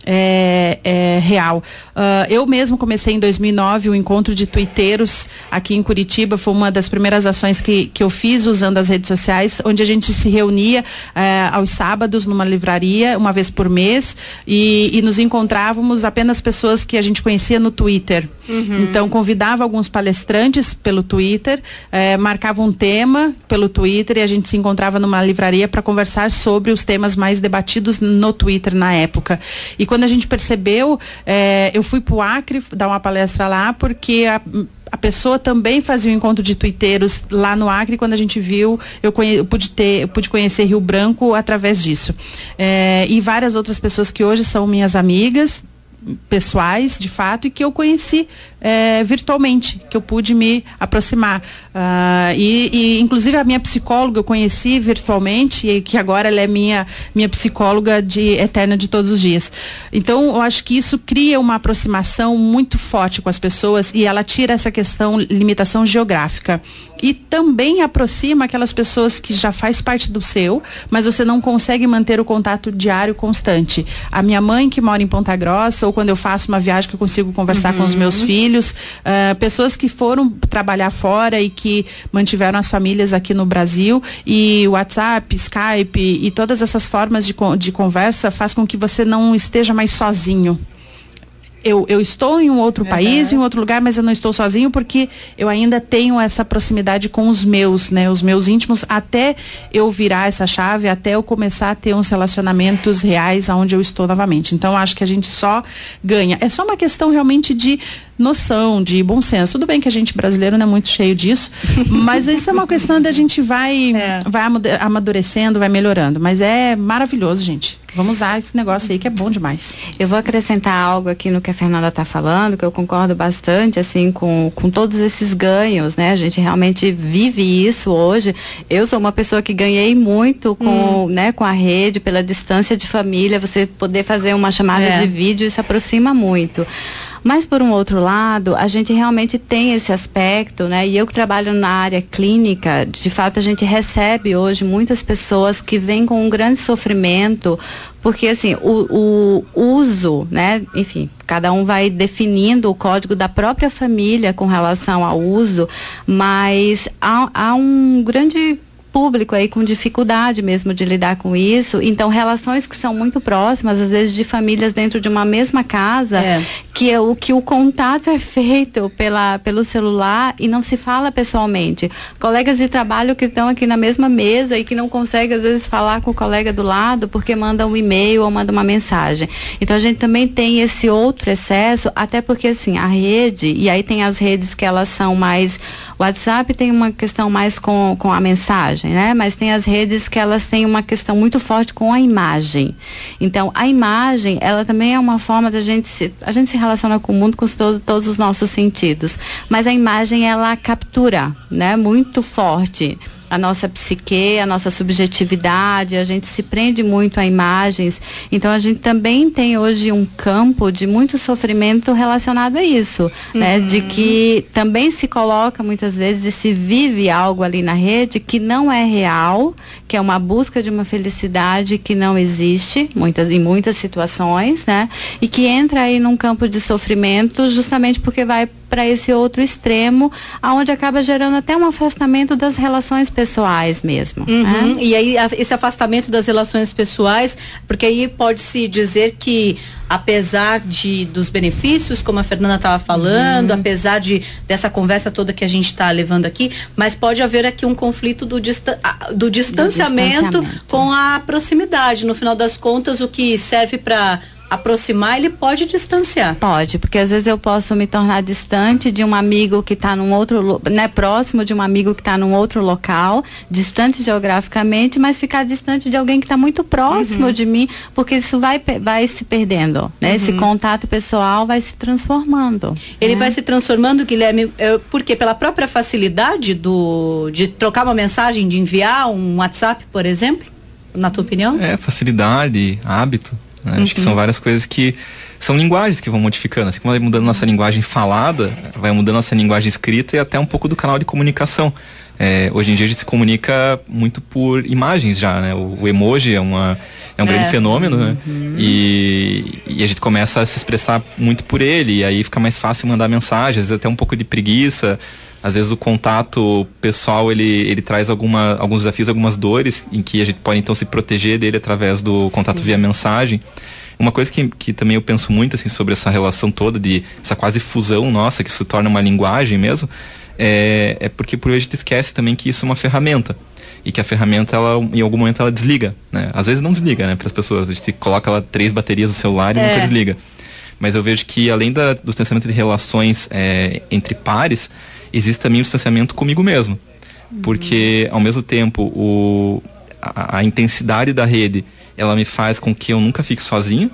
é, é, real. Uh, eu mesmo comecei em dois mil e nove o encontro de tuiteiros aqui em Curitiba, foi uma das primeiras ações que, que eu fiz usando as redes sociais, onde a gente se reunia é, aos sábados numa livraria, uma vez por mês, e, e nos encontrávamos apenas pessoas que a gente conhecia no Twitter. Uhum. Então convidava alguns palestrantes pelo Twitter, é, marcava um tema pelo Twitter e a gente se encontrava numa livraria para conversar sobre os temas mais debatidos no Twitter na época. E quando a gente percebeu, é, eu fui pro Acre dar uma palestra lá, porque a, a pessoa também fazia um encontro de tuiteiros lá no Acre. Quando a gente viu, eu, conhe, eu, pude, ter, eu pude conhecer Rio Branco através disso. É, e várias outras pessoas que hoje são minhas amigas pessoais, de fato, e que eu conheci é, virtualmente, que eu pude me aproximar. Uh, e, e, inclusive, a minha psicóloga eu conheci virtualmente, e que agora ela é minha, minha psicóloga de, eterna de todos os dias. Então, eu acho que isso cria uma aproximação muito forte com as pessoas e ela tira essa questão, limitação geográfica. E também aproxima aquelas pessoas que já faz parte do seu, mas você não consegue manter o contato diário constante. A minha mãe, que mora em Ponta Grossa, ou quando eu faço uma viagem que eu consigo conversar uhum. com os meus filhos, uh, pessoas que foram trabalhar fora e que mantiveram as famílias aqui no Brasil, e o WhatsApp, Skype e todas essas formas de, de conversa faz com que você não esteja mais sozinho. Eu, eu estou em um outro uhum. país, em outro lugar, mas eu não estou sozinho porque eu ainda tenho essa proximidade com os meus, né? Os meus íntimos, até eu virar essa chave, até eu começar a ter uns relacionamentos reais aonde eu estou novamente. Então, acho que a gente só ganha. É só uma questão realmente de noção, de bom senso. Tudo bem que a gente brasileiro não é muito cheio disso, mas isso é uma questão da gente vai, é. vai amadurecendo, vai melhorando. Mas é maravilhoso, gente. Vamos usar esse negócio aí que é bom demais. Eu vou acrescentar algo aqui no que a Fernanda está falando, que eu concordo bastante, assim, com, com todos esses ganhos, né? A gente realmente vive isso hoje. Eu sou uma pessoa que ganhei muito com, hum. né, com a rede, pela distância de família, você poder fazer uma chamada é. de vídeo, isso aproxima muito. Mas, por um outro lado, a gente realmente tem esse aspecto, né? E eu que trabalho na área clínica, de fato, a gente recebe hoje muitas pessoas que vêm com um grande sofrimento, porque, assim, o, o uso, né? Enfim, cada um vai definindo o código da própria família com relação ao uso, mas há, há um grande público aí com dificuldade mesmo de lidar com isso. Então, relações que são muito próximas, às vezes de famílias dentro de uma mesma casa, é. que é o que o contato é feito pela, pelo celular e não se fala pessoalmente. Colegas de trabalho que estão aqui na mesma mesa e que não conseguem, às vezes, falar com o colega do lado porque manda um e-mail ou manda uma mensagem. Então, a gente também tem esse outro excesso, até porque, assim, a rede, e aí tem as redes que elas são mais... O WhatsApp tem uma questão mais com, com a mensagem, né? Mas tem as redes que elas têm uma questão muito forte com a imagem. Então, a imagem, ela também é uma forma da gente se... A gente se relaciona com o mundo com todo, todos os nossos sentidos. Mas a imagem, ela captura, né? Muito forte a nossa psique, a nossa subjetividade, a gente se prende muito a imagens. Então, a gente também tem hoje um campo de muito sofrimento relacionado a isso, uhum. né? De que também se coloca muitas vezes e se vive algo ali na rede que não é real, que é uma busca de uma felicidade que não existe, muitas, em muitas situações, né? E que entra aí num campo de sofrimento justamente porque vai para esse outro extremo, aonde acaba gerando até um afastamento das relações pessoais mesmo. Uhum. Né? E aí a, esse afastamento das relações pessoais, porque aí pode-se dizer que apesar de dos benefícios, como a Fernanda estava falando, uhum. apesar de dessa conversa toda que a gente está levando aqui, mas pode haver aqui um conflito do, distan do, distanciamento, do distanciamento com a proximidade. No final das contas, o que serve para aproximar, ele pode distanciar. Pode, porque às vezes eu posso me tornar distante de um amigo que está num outro, né, próximo de um amigo que está num outro local, distante geograficamente, mas ficar distante de alguém que está muito próximo uhum. de mim, porque isso vai, vai se perdendo, né? Uhum. Esse contato pessoal vai se transformando. Ele né? vai se transformando, Guilherme, é, porque pela própria facilidade do, de trocar uma mensagem, de enviar um WhatsApp, por exemplo, na tua opinião? É, facilidade, hábito. Né? Uhum. Acho que são várias coisas que são linguagens que vão modificando, assim como vai mudando nossa linguagem falada, vai mudando nossa linguagem escrita e até um pouco do canal de comunicação. É, hoje em dia a gente se comunica muito por imagens já, né? O, o emoji é, uma, é um é. grande fenômeno, né? Uhum. E, e a gente começa a se expressar muito por ele, e aí fica mais fácil mandar mensagem, às vezes até um pouco de preguiça. Às vezes o contato pessoal, ele, ele traz alguma, alguns desafios, algumas dores, em que a gente pode então se proteger dele através do contato via mensagem. Uma coisa que, que também eu penso muito assim, sobre essa relação toda, de essa quase fusão nossa, que se torna uma linguagem mesmo, é, é porque por vezes a gente esquece também que isso é uma ferramenta. E que a ferramenta, ela, em algum momento, ela desliga, né? Às vezes não desliga, né, para as pessoas. A gente coloca ela três baterias no celular e é. nunca desliga. Mas eu vejo que, além da, do distanciamento de relações é, entre pares, existe também o distanciamento comigo mesmo. Uhum. Porque, ao mesmo tempo, o, a, a intensidade da rede, ela me faz com que eu nunca fique sozinho.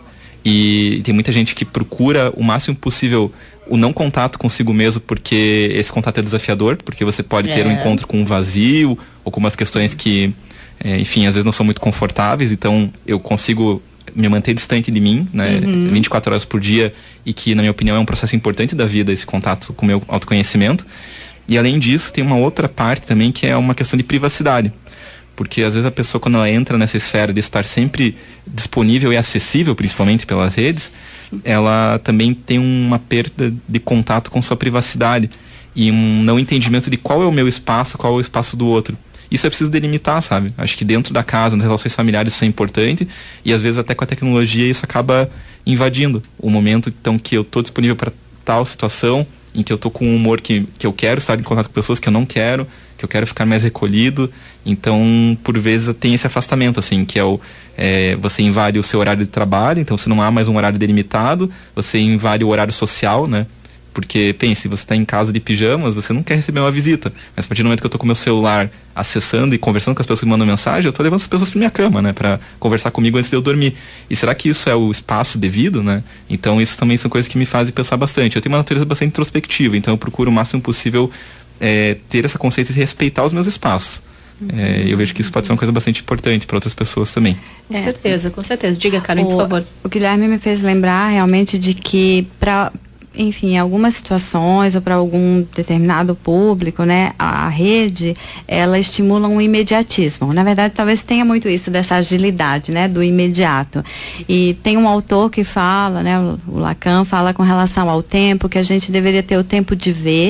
E tem muita gente que procura o máximo possível o não contato consigo mesmo, porque esse contato é desafiador, porque você pode é. ter um encontro com um vazio, ou com umas questões que, é, enfim, às vezes não são muito confortáveis. Então, eu consigo me manter distante de mim, né, uhum. vinte e quatro horas por dia, e que, na minha opinião, é um processo importante da vida, esse contato com o meu autoconhecimento. E, além disso, tem uma outra parte também, que é uma questão de privacidade. Porque, às vezes, a pessoa, quando ela entra nessa esfera de estar sempre disponível e acessível, principalmente pelas redes, ela também tem uma perda de contato com sua privacidade e um não entendimento de qual é o meu espaço, qual é o espaço do outro. Isso é preciso delimitar, sabe? Acho que dentro da casa, nas relações familiares, isso é importante, e às vezes até com a tecnologia isso acaba invadindo o momento então que eu estou disponível para tal situação, em que eu estou com um humor que, que eu quero estar em contato com pessoas que eu não quero, que eu quero ficar mais recolhido. Então, por vezes, tem esse afastamento, assim, que é o é, você invade o seu horário de trabalho, então você não há mais um horário delimitado, você invade o horário social, né? Porque, pense, você está em casa de pijamas, você não quer receber uma visita. Mas a partir do momento que eu estou com o meu celular acessando e conversando com as pessoas que mandam mensagem, eu estou levando as pessoas para minha cama, né? Para conversar comigo antes de eu dormir. E será que isso é o espaço devido, né? Então, isso também são coisas que me fazem pensar bastante. Eu tenho uma natureza bastante introspectiva, então eu procuro o máximo possível é, ter essa consciência e respeitar os meus espaços. É, eu vejo que isso pode ser uma coisa bastante importante para outras pessoas também. Com é. certeza, com certeza. Diga, Karen, por favor. O Guilherme me fez lembrar realmente de que para... enfim, em algumas situações ou para algum determinado público, né, a, a rede, ela estimula um imediatismo. Na verdade, talvez tenha muito isso dessa agilidade, né, do imediato. E tem um autor que fala, né, o, o Lacan fala com relação ao tempo, que a gente deveria ter o tempo de ver,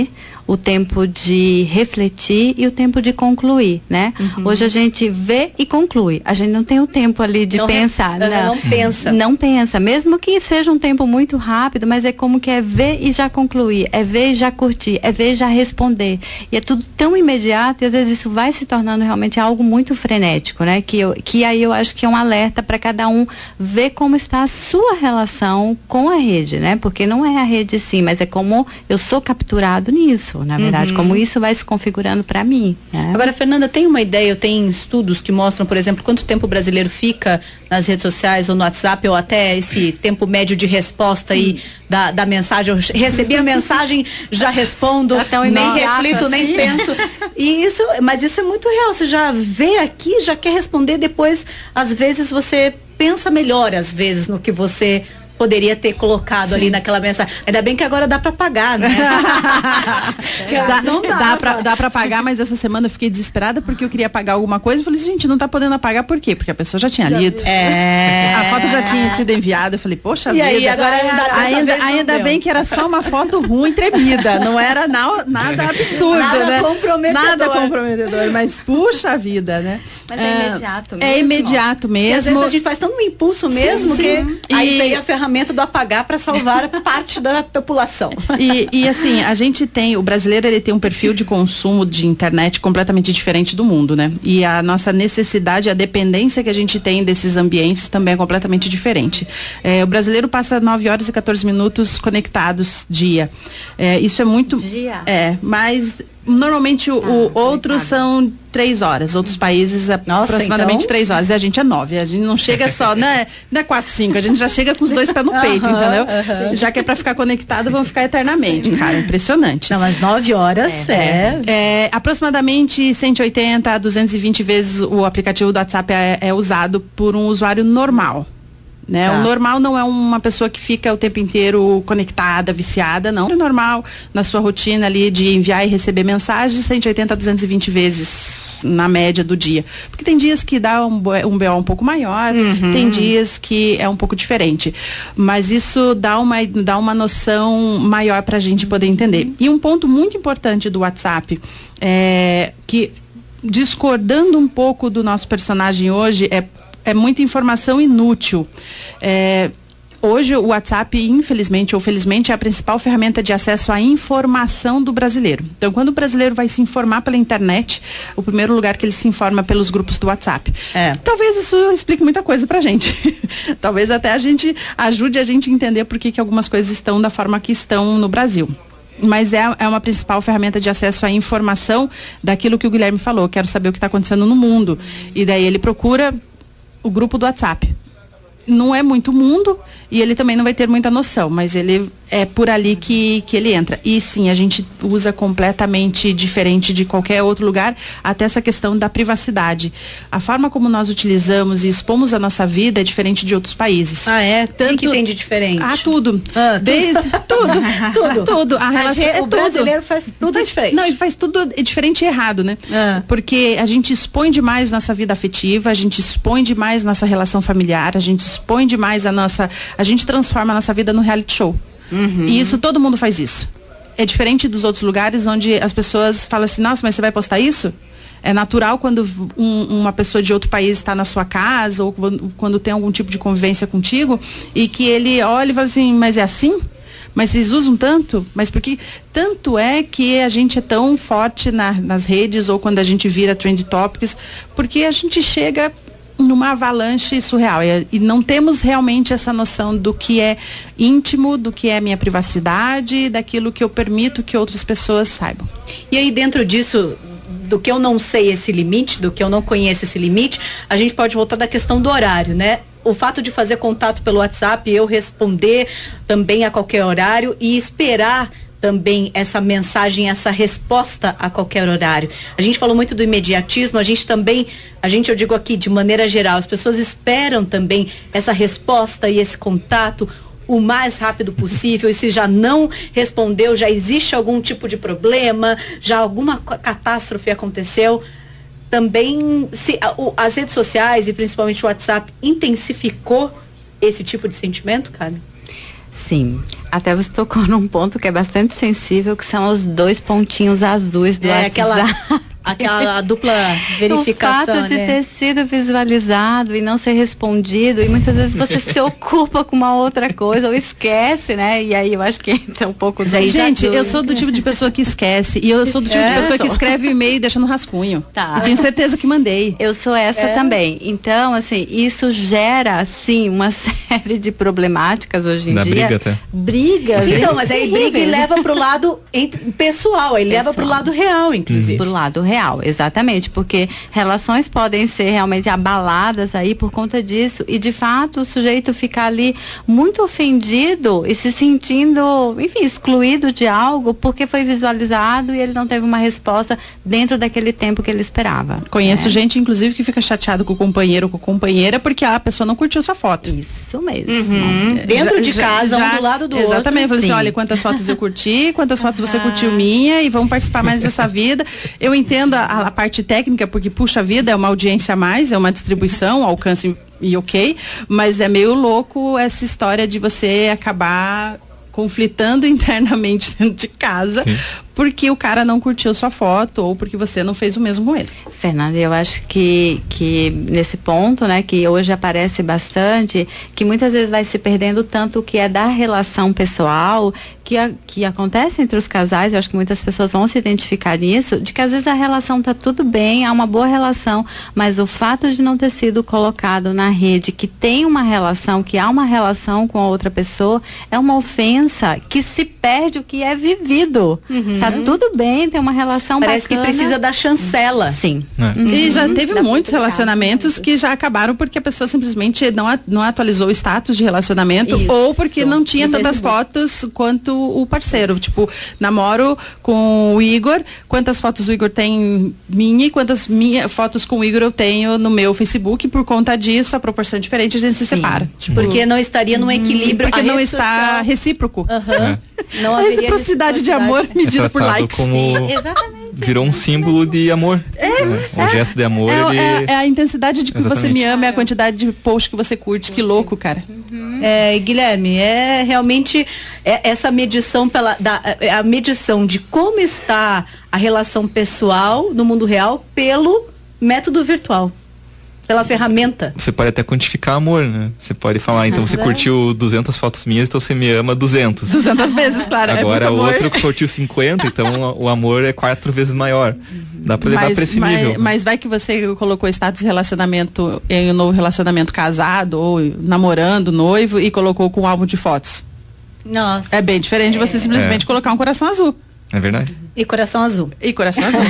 o tempo de refletir e o tempo de concluir, né? Uhum. Hoje a gente vê e conclui. A gente não tem o tempo ali de não pensar. Re... Não, não pensa. Não pensa, mesmo que seja um tempo muito rápido, mas é como que é ver e já concluir, é ver e já curtir, é ver e já responder. E é tudo tão imediato e às vezes isso vai se tornando realmente algo muito frenético, né? Que, eu, que aí eu acho que é um alerta para cada um ver como está a sua relação com a rede, né? Porque não é a rede sim, mas é como eu sou capturado nisso, na verdade, uhum. como isso vai se configurando para mim, né? Agora, Fernanda, tem uma ideia, tem estudos que mostram, por exemplo, quanto tempo o brasileiro fica nas redes sociais ou no WhatsApp, ou até esse tempo médio de resposta aí hum. da, da mensagem. Eu recebi a mensagem, já respondo, nem reflito, nem assim. penso. E isso, mas isso é muito real. Você já vê aqui, já quer responder, depois, às vezes, você pensa melhor, às vezes, no que você poderia ter colocado Sim. ali naquela mensagem. Ainda bem que agora dá pra pagar, né? dá, não dá, dá, pra, dá pra pagar, mas essa semana eu fiquei desesperada porque eu queria pagar alguma coisa. Eu falei, gente, não tá podendo pagar por quê? Porque a pessoa já tinha lido. É. A foto já tinha sido enviada. Eu falei, poxa e vida. Aí, agora ainda ainda bem que era só uma foto ruim, tremida. Não era na, nada absurdo, nada né? comprometedor. Nada comprometedor. Mas puxa vida, né? Mas é, é imediato mesmo. É imediato mesmo. E às vezes a gente faz tão no impulso mesmo sim, sim. que e... aí veio a ferramenta do apagar para salvar parte da população. E, e assim, a gente tem, o brasileiro ele tem um perfil de consumo de internet completamente diferente do mundo, né? E a nossa necessidade, a dependência que a gente tem desses ambientes também é completamente diferente. É, o brasileiro passa nove horas e quatorze minutos conectados dia. É, isso é muito... Dia? É, mas... Normalmente o, ah, o outros são três horas, outros países Nossa, aproximadamente então... três horas, e a gente é nove, a gente não chega só, né, não é quatro, cinco, a gente já chega com os dois pés no peito, uh-huh, entendeu? Uh-huh. Já que é pra ficar conectado, vamos ficar eternamente, cara, impressionante. Não, mas nove horas é, é, é aproximadamente cento e oitenta a duzentas e vinte vezes o aplicativo do WhatsApp é, é usado por um usuário normal. Né? Tá. O normal não é uma pessoa que fica o tempo inteiro conectada, viciada, não. É normal na sua rotina ali de enviar e receber mensagens cento e oitenta a duzentas e vinte vezes na média do dia. Porque tem dias que dá um, um B O um pouco maior, uhum. tem dias que é um pouco diferente. Mas isso dá uma, dá uma noção maior para a gente poder entender. E um ponto muito importante do WhatsApp é que, discordando um pouco do nosso personagem hoje, é é muita informação inútil. É, hoje o WhatsApp, infelizmente ou felizmente, é a principal ferramenta de acesso à informação do brasileiro. Então, quando o brasileiro vai se informar pela internet, o primeiro lugar que ele se informa pelos grupos do WhatsApp. É. Talvez isso explique muita coisa pra gente. Talvez até a gente ajude a gente a entender por que que algumas coisas estão da forma que estão no Brasil. Mas é, é uma principal ferramenta de acesso à informação daquilo que o Guilherme falou. Quero saber o que está acontecendo no mundo. E daí ele procura o grupo do WhatsApp. Não é muito mundo e ele também não vai ter muita noção, mas ele é por ali que, que ele entra. E sim, a gente usa completamente diferente de qualquer outro lugar, até essa questão da privacidade. A forma como nós utilizamos e expomos a nossa vida é diferente de outros países. Ah, é? Tanto... O que tem de diferente? Ah, tudo. Ah, Desde... tudo. tudo. Tudo. A relação é o brasileiro faz tudo faz, diferente. Não, ele faz tudo diferente e errado, né? Ah. Porque a gente expõe demais nossa vida afetiva, a gente expõe demais nossa relação familiar, a gente expõe demais a nossa... A gente transforma a nossa vida num reality show. Uhum. E isso, todo mundo faz isso. É diferente dos outros lugares onde as pessoas falam assim, nossa, mas você vai postar isso? É natural quando um, uma pessoa de outro país está na sua casa ou quando, quando tem algum tipo de convivência contigo e que ele olha e fala assim, mas é assim? Mas vocês usam tanto? Mas porque tanto é que a gente é tão forte na, nas redes ou quando a gente vira trend topics, porque a gente chega numa avalanche surreal e, e não temos realmente essa noção do que é íntimo, do que é minha privacidade, daquilo que eu permito que outras pessoas saibam. E aí dentro disso, do que eu não sei esse limite, do que eu não conheço esse limite, a gente pode voltar da questão do horário, né? O fato de fazer contato pelo WhatsApp, eu responder também a qualquer horário e esperar também essa mensagem, essa resposta a qualquer horário. A gente falou muito do imediatismo, a gente também, a gente, eu digo aqui de maneira geral, as pessoas esperam também essa resposta e esse contato o mais rápido possível, e se já não respondeu, já existe algum tipo de problema, já alguma catástrofe aconteceu. Também, se a, o, as redes sociais e principalmente o WhatsApp intensificou esse tipo de sentimento, Carmen? Sim. Até você tocou num ponto que é bastante sensível, que são os dois pontinhos azuis do É WhatsApp. aquela, aquela a dupla verificação, O fato de né? ter sido visualizado e não ser respondido, e muitas vezes você se ocupa com uma outra coisa ou esquece, né? E aí eu acho que entra um pouco do... Gente, eu sou do tipo de pessoa que esquece, e eu sou do tipo É, de pessoa que sou. escreve o e-mail e deixa no rascunho. Tá. Eu tenho certeza que mandei. Eu sou essa É. também. Então, assim, isso gera, sim, uma série de problemáticas hoje em Dá dia. briga até. Brigas. Então, mas aí briga e terríveis. leva pro lado ent- pessoal, aí leva pro lado real, inclusive. Pro lado real, exatamente, porque relações podem ser realmente abaladas aí por conta disso, e de fato o sujeito ficar ali muito ofendido e se sentindo, enfim, excluído de algo porque foi visualizado e ele não teve uma resposta dentro daquele tempo que ele esperava. Conheço né? gente, inclusive, que fica chateado com o companheiro ou com a companheira porque a pessoa não curtiu sua foto. Isso mesmo. Uhum. Dentro Já- de já- casa, já- um do lado do exatamente, outro. Exatamente, eu falei assim, sim. olha, quantas fotos eu curti, quantas fotos você curtiu minha, e vamos participar mais dessa vida. Eu entendo a, a parte técnica, porque, puxa vida, é uma audiência a mais, é uma distribuição, alcance e ok, mas é meio louco essa história de você acabar conflitando internamente dentro de casa, Sim. porque o cara não curtiu sua foto ou porque você não fez o mesmo com ele. Fernanda, eu acho que, que nesse ponto, né, que hoje aparece bastante, que muitas vezes vai se perdendo tanto o que é da relação pessoal, que, a, que acontece entre os casais, eu acho que muitas pessoas vão se identificar nisso, de que às vezes a relação tá tudo bem, há uma boa relação, mas o fato de não ter sido colocado na rede que tem uma relação, que há uma relação com a outra pessoa, é uma ofensa que se perde o que é vivido. Uhum. Tá tudo bem, tem uma relação Parece bacana. que precisa da chancela. Sim. É. Uhum. E já Uhum. teve Dá muitos pra explicar, relacionamentos muito. que já acabaram porque a pessoa simplesmente não, a- não atualizou o status de relacionamento, Isso. ou porque não tinha No tantas Facebook. fotos quanto o parceiro. Tipo, namoro com o Igor, quantas fotos o Igor tem minha e quantas minha, fotos com o Igor eu tenho no meu Facebook. Por conta disso, a proporção é diferente, a gente se Sim. separa. Tipo, Porque não estaria num equilíbrio. porque a não rede está social- recíproco. Aham. Não A haveria reciprocidade de amor reciprocidade. medida É por tratado likes. como Exatamente. virou um símbolo de amor. É, um gesto de amor, É, ele é- é a intensidade de que você Exatamente. me ama, é a quantidade de post que você curte. Que louco, cara. É, Guilherme, é realmente é essa medição pela da, é a medição de como está a relação pessoal no mundo real pelo método virtual, pela ferramenta. Você pode até quantificar amor, né? Você pode falar, então você Aham. curtiu duzentas fotos minhas, então você me ama duzentas. duzentas vezes, claro. Agora é muito amor. outro que curtiu cinquenta, então o amor é quatro vezes maior. Dá pra levar mas, pra esse mas, nível. mas vai que você colocou status de relacionamento em um novo relacionamento casado ou namorando, noivo, e colocou com um álbum de fotos. Nossa. É bem diferente de você simplesmente É. colocar um coração azul. É verdade? E coração azul. E coração azul.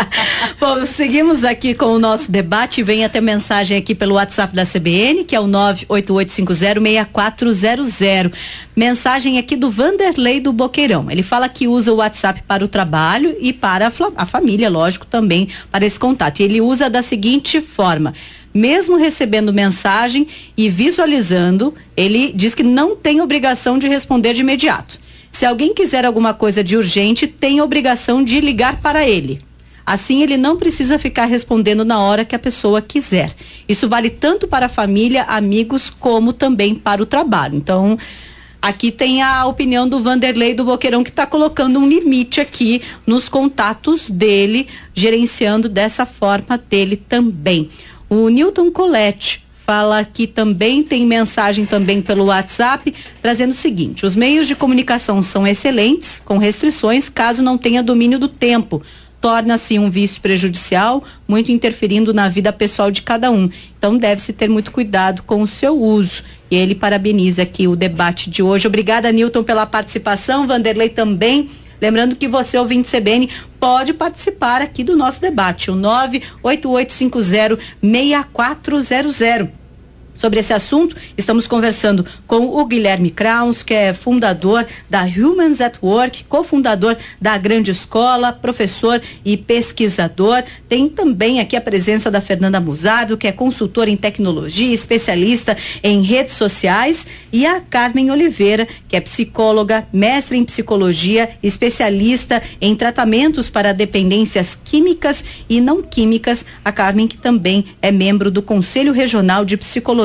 Bom, seguimos aqui com o nosso debate. Vem até mensagem aqui pelo WhatsApp da C B N, que é o nove oito oito cinco zero seis quatro zero zero. Mensagem aqui do Vanderlei do Boqueirão. Ele fala que usa o WhatsApp para o trabalho e para a, fla- a família, lógico, também para esse contato. E ele usa da seguinte forma: mesmo recebendo mensagem e visualizando, ele diz que não tem obrigação de responder de imediato. Se alguém quiser alguma coisa de urgente, tem a obrigação de ligar para ele. Assim, ele não precisa ficar respondendo na hora que a pessoa quiser. Isso vale tanto para a família, amigos, como também para o trabalho. Então, aqui tem a opinião do Vanderlei do Boqueirão, que está colocando um limite aqui nos contatos dele, gerenciando dessa forma dele também. O Newton Colette fala que também tem mensagem também pelo WhatsApp, trazendo o seguinte: os meios de comunicação são excelentes, com restrições caso não tenha domínio do tempo. Torna-se um vício prejudicial, muito interferindo na vida pessoal de cada um. Então deve-se ter muito cuidado com o seu uso. E ele parabeniza aqui o debate de hoje. Obrigada, Newton, pela participação. Vanderlei também. Lembrando que você, ouvinte C B N, pode participar aqui do nosso debate, o nove oito oito cinco zero seis quatro zero zero. Sobre esse assunto, estamos conversando com o Guilherme Krauns, que é fundador da Humans at Work, cofundador da Grande Escola, professor e pesquisador. Tem também aqui a presença da Fernanda Musardo, que é consultora em tecnologia, especialista em redes sociais, e a Carmen Oliveira, que é psicóloga, mestre em psicologia, especialista em tratamentos para dependências químicas e não químicas. A Carmen, que também é membro do Conselho Regional de Psicologia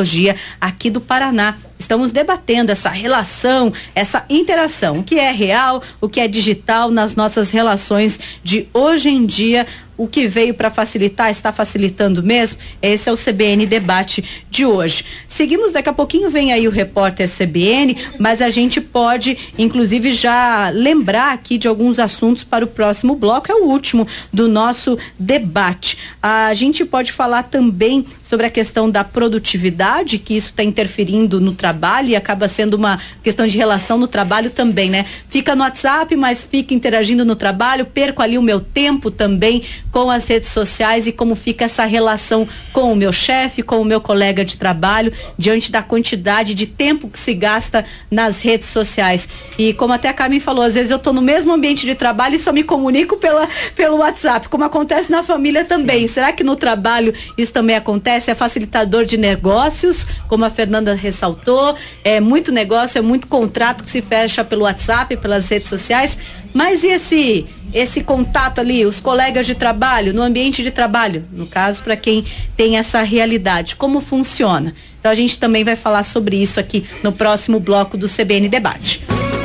tecnologia aqui do Paraná. Estamos debatendo essa relação, essa interação, o que é real, o que é digital nas nossas relações de hoje em dia. O que veio para facilitar, está facilitando mesmo? Esse é o C B N Debate de hoje. Seguimos, daqui a pouquinho vem aí o repórter C B N, mas a gente pode, inclusive, já lembrar aqui de alguns assuntos para o próximo bloco, é o último do nosso debate. A gente pode falar também sobre a questão da produtividade, que isso está interferindo no trabalho e acaba sendo uma questão de relação no trabalho também, né? Fica no WhatsApp, mas fica interagindo no trabalho, perco ali o meu tempo também com as redes sociais e como fica essa relação com o meu chefe, com o meu colega de trabalho, diante da quantidade de tempo que se gasta nas redes sociais. E como até a Carmen falou, às vezes eu estou no mesmo ambiente de trabalho e só me comunico pela, pelo WhatsApp, como acontece na família também. Sim. Será que no trabalho isso também acontece? É facilitador de negócios, como a Fernanda ressaltou, é muito negócio, é muito contrato que se fecha pelo WhatsApp, pelas redes sociais, mas e esse, esse contato ali, os colegas de trabalho, no ambiente de trabalho, no caso, para quem tem essa realidade, como funciona? Então a gente também vai falar sobre isso aqui no próximo bloco do C B N Debate.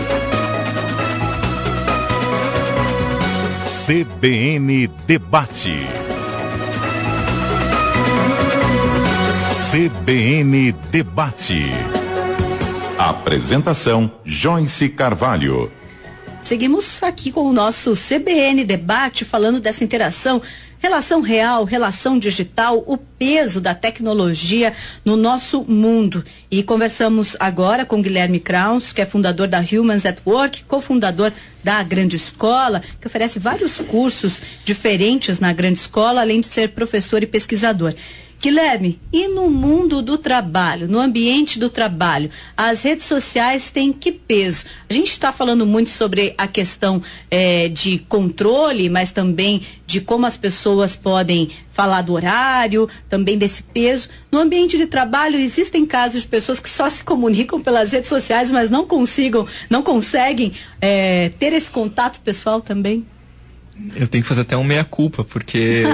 C B N Debate. C B N Debate. Apresentação: Joyce Carvalho. Seguimos aqui com o nosso C B N Debate, falando dessa interação, relação real, relação digital, o peso da tecnologia no nosso mundo. E conversamos agora com Guilherme Kraus, que é fundador da Humans at Work, cofundador da Grande Escola, que oferece vários cursos diferentes na Grande Escola, além de ser professor e pesquisador. Guilherme, e no mundo do trabalho, no ambiente do trabalho, as redes sociais têm que peso? A gente está falando muito sobre a questão eh, de controle, mas também de como as pessoas podem falar do horário, também desse peso. No ambiente de trabalho, existem casos de pessoas que só se comunicam pelas redes sociais, mas não consigam, não conseguem eh, ter esse contato pessoal também? Eu tenho que fazer até um meia-culpa, porque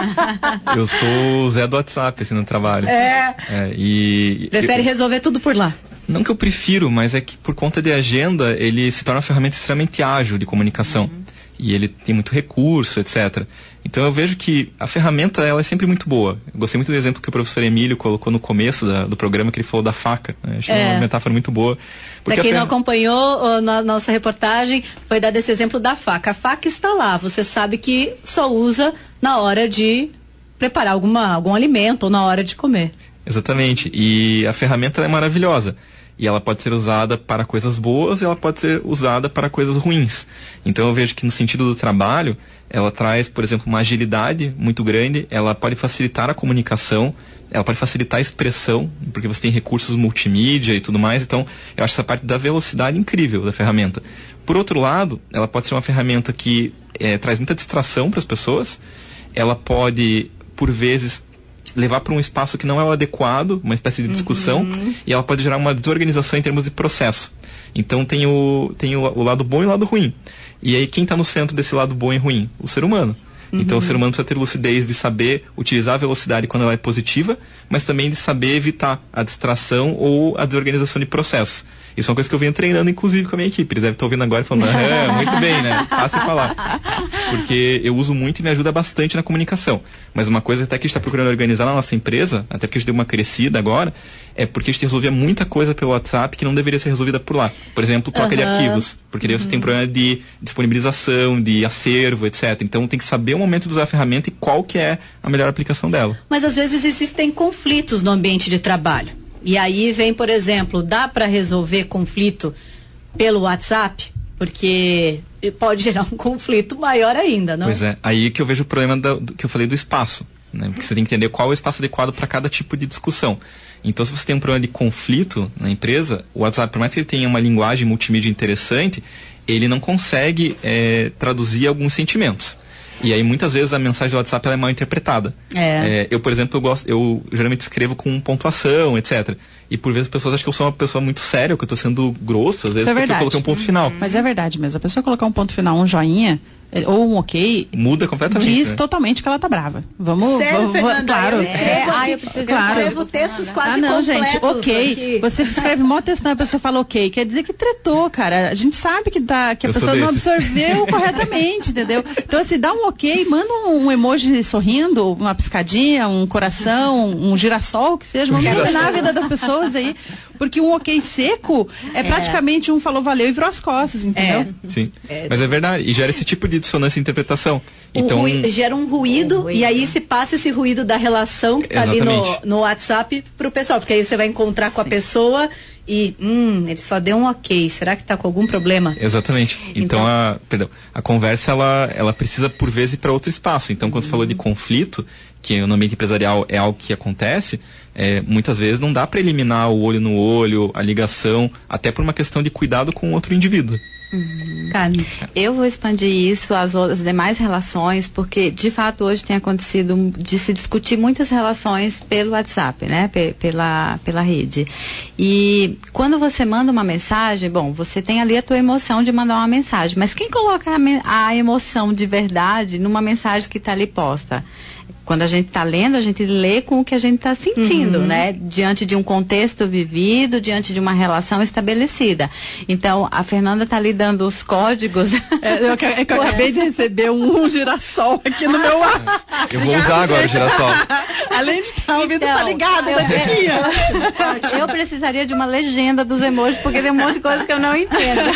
eu sou o Zé do WhatsApp, assim, no trabalho. É. é e Prefere eu, resolver tudo por lá? Não que eu prefiro, mas é que por conta de agenda, ele se torna uma ferramenta extremamente ágil de comunicação. Uhum. E ele tem muito recurso, etcétera. Então eu vejo que a ferramenta, ela é sempre muito boa. Eu gostei muito do exemplo que o professor Emílio colocou no começo da, do programa, que ele falou da faca. Né? Achei é. uma metáfora muito boa. Para quem ferra... não acompanhou na nossa reportagem, foi dado esse exemplo da faca. A faca está lá, você sabe que só usa na hora de preparar alguma, algum alimento ou na hora de comer. Exatamente. E a ferramenta é maravilhosa. E ela pode ser usada para coisas boas e ela pode ser usada para coisas ruins. Então eu vejo que no sentido do trabalho, ela traz, por exemplo, uma agilidade muito grande, ela pode facilitar a comunicação, ela pode facilitar a expressão, porque você tem recursos multimídia e tudo mais. Então eu acho essa parte da velocidade incrível da ferramenta. Por outro lado, ela pode ser uma ferramenta que é, traz muita distração para as pessoas. Ela pode, por vezes, levar para um espaço que não é o adequado, uma espécie de discussão, uhum. e ela pode gerar uma desorganização em termos de processo. Então tem o, tem o, o lado bom e o lado ruim. E aí quem está no centro desse lado bom e ruim? O ser humano. Uhum. Então o ser humano precisa ter lucidez de saber utilizar a velocidade quando ela é positiva, mas também de saber evitar a distração ou a desorganização de processos. Isso é uma coisa que eu venho treinando, inclusive, com a minha equipe. Eles devem estar ouvindo agora e falando, é, muito bem, né? Fácil falar. Porque eu uso muito e me ajuda bastante na comunicação. Mas uma coisa até que a gente está procurando organizar na nossa empresa, até porque a gente deu uma crescida agora, é porque a gente resolvia muita coisa pelo WhatsApp que não deveria ser resolvida por lá. Por exemplo, troca uhum. de arquivos. Porque daí uhum. você tem problema de disponibilização, de acervo, etcétera. Então tem que saber o momento de usar a ferramenta e qual que é a melhor aplicação dela. Mas às vezes existem conflitos no ambiente de trabalho. E aí vem, por exemplo, dá para resolver conflito pelo WhatsApp? Porque pode gerar um conflito maior ainda, não? Pois é, aí que eu vejo o problema do, do, que eu falei do espaço, né? Porque você tem que entender qual é o espaço adequado para cada tipo de discussão. Então, se você tem um problema de conflito na empresa, o WhatsApp, por mais que ele tenha uma linguagem multimídia interessante, ele não consegue é, traduzir alguns sentimentos. E aí, muitas vezes, a mensagem do WhatsApp ela é mal interpretada. É. É, eu, por exemplo, eu, gosto, eu geralmente escrevo com pontuação, etcétera. E por vezes as pessoas acham que eu sou uma pessoa muito séria, que eu estou sendo grosso, às vezes é porque eu coloquei um ponto final. Mas é verdade mesmo. A pessoa colocar um ponto final, um joinha, ou um ok, muda completamente. Diz né? totalmente que ela tá brava. Vamos, Sério, vamos Fernanda, claro. eu escrevo, É, ai, eu preciso claro. eu escrevo textos quase Ah, não, completos gente, ok. aqui. Você escreve mó textão, a pessoa fala ok, quer dizer que tretou, cara. A gente sabe que, tá, que a Eu sou pessoa não desses. absorveu corretamente, entendeu? Então, assim, dá um ok, manda um, um emoji sorrindo, uma piscadinha, um coração, um girassol, que seja. Vamos iluminar a vida das pessoas aí. Porque um ok seco é, é praticamente um falou valeu e virou as costas, entendeu? É. Sim, é. Mas é verdade, e gera esse tipo de dissonância de interpretação. Então, Rui, gera um ruído, um ruído e aí se passa esse ruído da relação que tá ali no, no WhatsApp pro pessoal, porque aí você vai encontrar com Sim. a pessoa e, hum, ele só deu um ok, será que tá com algum problema? Exatamente. Então, então a, perdão, a conversa, ela, ela precisa por vezes ir para outro espaço. Então, quando uhum. você falou de conflito, que no ambiente empresarial é algo que acontece, é, muitas vezes não dá para eliminar o olho no olho, a ligação, até por uma questão de cuidado com outro indivíduo. Uhum. Carne. Eu vou expandir isso às, às demais relações, porque de fato hoje tem acontecido de se discutir muitas relações pelo WhatsApp, né? P pela, pela rede. E quando você manda uma mensagem, bom, você tem ali a tua emoção de mandar uma mensagem, mas quem coloca a, a emoção de verdade numa mensagem que está ali posta? Quando a gente está lendo, a gente lê com o que a gente está sentindo, uhum. né? Diante de um contexto vivido, diante de uma relação estabelecida. Então, a Fernanda está ali dando os códigos. É, eu, é que eu acabei de receber um, um girassol aqui no meu WhatsApp. Eu vou usar agora o girassol. Além de estar ouvindo, então, tá ligado, eu, tá diquinha. Eu, eu precisaria de uma legenda dos emojis, porque tem um monte de coisa que eu não entendo.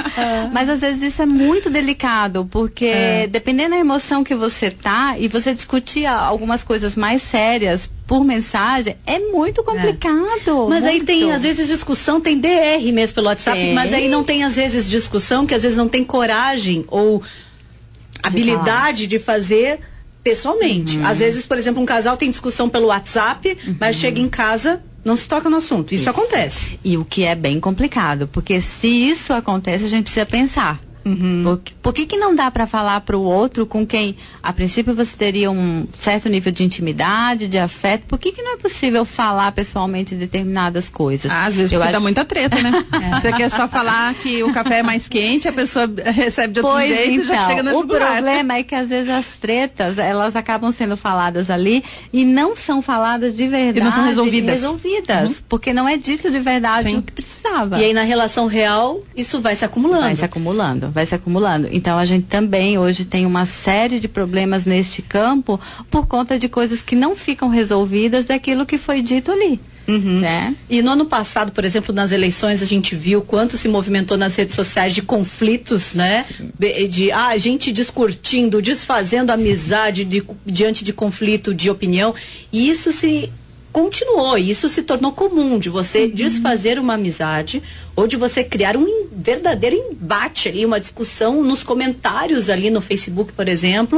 Mas às vezes isso é muito delicado, porque é. dependendo da emoção que você tá, e você discutir algumas coisas mais sérias por mensagem, é muito complicado. É. Mas muito. aí tem, às vezes, discussão, tem D R mesmo pelo WhatsApp, tem. Mas aí não tem, às vezes, discussão, que às vezes não tem coragem ou de habilidade falar. de fazer pessoalmente. Uhum. Às vezes, por exemplo, um casal tem discussão pelo WhatsApp, uhum. mas chega em casa, não se toca no assunto. Isso, isso acontece. E o que é bem complicado, porque se isso acontece, a gente precisa pensar. Uhum. Por, por que que não dá para falar para o outro com quem, a princípio, você teria um certo nível de intimidade, de afeto? Por que que não é possível falar pessoalmente determinadas coisas? Ah, às vezes Eu porque acho... dá muita treta, né? É. Você quer só falar que o café é mais quente, a pessoa recebe de outro pois jeito então, e já chega no o problema é que às vezes as tretas, elas acabam sendo faladas ali e não são faladas de verdade. E não são resolvidas. Resolvidas, uhum. porque não é dito de verdade Sim. o que precisava. E aí na relação real, isso vai se acumulando. Vai se acumulando. Vai se acumulando. Então a gente também hoje tem uma série de problemas neste campo por conta de coisas que não ficam resolvidas daquilo que foi dito ali. Uhum. Né? E no ano passado, por exemplo, nas eleições, a gente viu quanto se movimentou nas redes sociais de conflitos, né? De, de ah, gente discutindo, desfazendo amizade de, diante de conflito de opinião. E isso se continuou, isso se tornou comum, de você uhum. desfazer uma amizade ou de você criar um verdadeiro embate ali, uma discussão nos comentários ali no Facebook, por exemplo,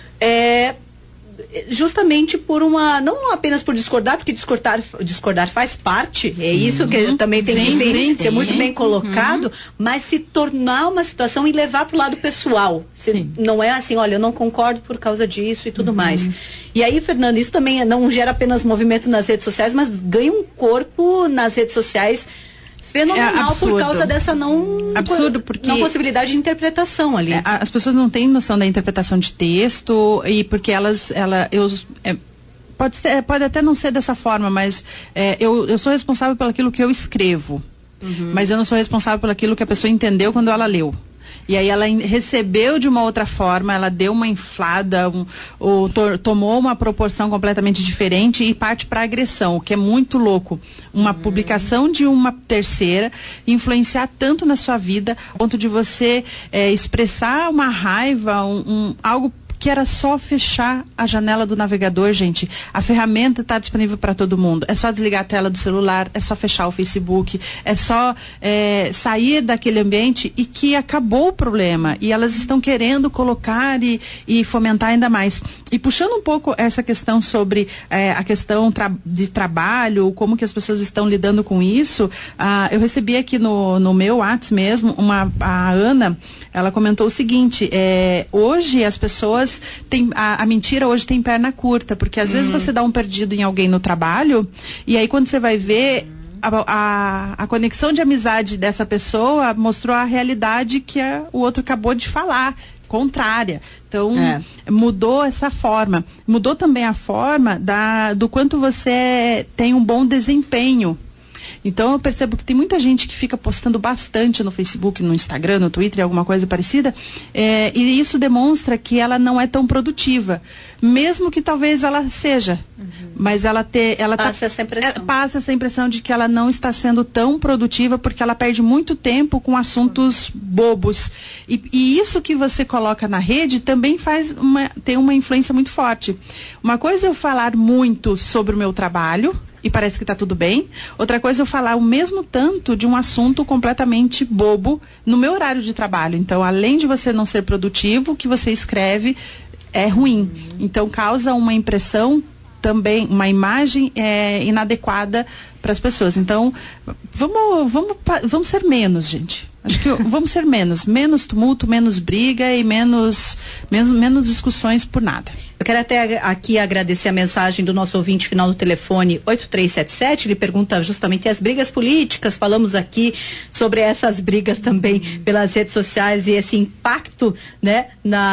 é, justamente por uma, não apenas por discordar, porque discordar, discordar faz parte, sim. é isso que também tem sim, que ser, sim, ser sim. muito bem colocado, uhum. mas se tornar uma situação e levar para o lado pessoal. Se, não é assim, olha, eu não concordo por causa disso e tudo uhum. mais. E aí, Fernando, isso também não gera apenas movimento nas redes sociais, mas ganha um corpo nas redes sociais fenomenal é por causa dessa não, absurdo, porque não possibilidade de interpretação ali. É, as pessoas não têm noção da interpretação de texto e porque elas, ela, eu, é, pode ser, pode até não ser dessa forma, mas é, eu, eu sou responsável pelo aquilo que eu escrevo, uhum. mas eu não sou responsável pelo aquilo que a pessoa entendeu quando ela leu. E aí ela recebeu de uma outra forma, ela deu uma inflada, um, ou to, tomou uma proporção completamente diferente e parte para agressão, o que é muito louco. Uma uhum. publicação de uma terceira influenciar tanto na sua vida, ao ponto de você é, expressar uma raiva, um, um, algo que era só fechar a janela do navegador, gente. A ferramenta está disponível para todo mundo. É só desligar a tela do celular, é só fechar o Facebook, é só é, sair daquele ambiente e que acabou o problema. E elas estão querendo colocar e, e fomentar ainda mais. E puxando um pouco essa questão sobre é, a questão tra de trabalho, como que as pessoas estão lidando com isso, ah, eu recebi aqui no, no meu WhatsApp mesmo, uma, a Ana, ela comentou o seguinte, é, hoje as pessoas tem, a, a mentira hoje tem perna curta, porque às hum. vezes você dá um perdido em alguém no trabalho, e aí quando você vai ver, a, a, a conexão de amizade dessa pessoa mostrou a realidade que a, o outro acabou de falar. contrária. Então, é. mudou essa forma. Mudou também a forma da, do quanto você tem um bom desempenho. Então eu percebo que tem muita gente que fica postando bastante no Facebook, no Instagram, no Twitter, alguma coisa parecida, é, e isso demonstra que ela não é tão produtiva, mesmo que talvez ela seja, uhum. mas ela ter, ela passa tá, essa impressão. É, passa essa impressão de que ela não está sendo tão produtiva porque ela perde muito tempo com assuntos uhum. bobos, e, e isso que você coloca na rede também faz uma, tem uma influência muito forte. Uma coisa é eu falar muito sobre o meu trabalho e parece que está tudo bem. Outra coisa é eu falar o mesmo tanto de um assunto completamente bobo no meu horário de trabalho. Então, além de você não ser produtivo, o que você escreve é ruim. Então, causa uma impressão também, uma imagem é, inadequada para as pessoas. Então, vamos, vamos, vamos ser menos, gente. Acho que vamos ser menos. Menos tumulto, menos briga e menos, menos, menos discussões por nada. Eu quero até aqui agradecer a mensagem do nosso ouvinte final do telefone oito três sete sete. Ele pergunta justamente as brigas políticas. Falamos aqui sobre essas brigas também pelas redes sociais e esse impacto, né,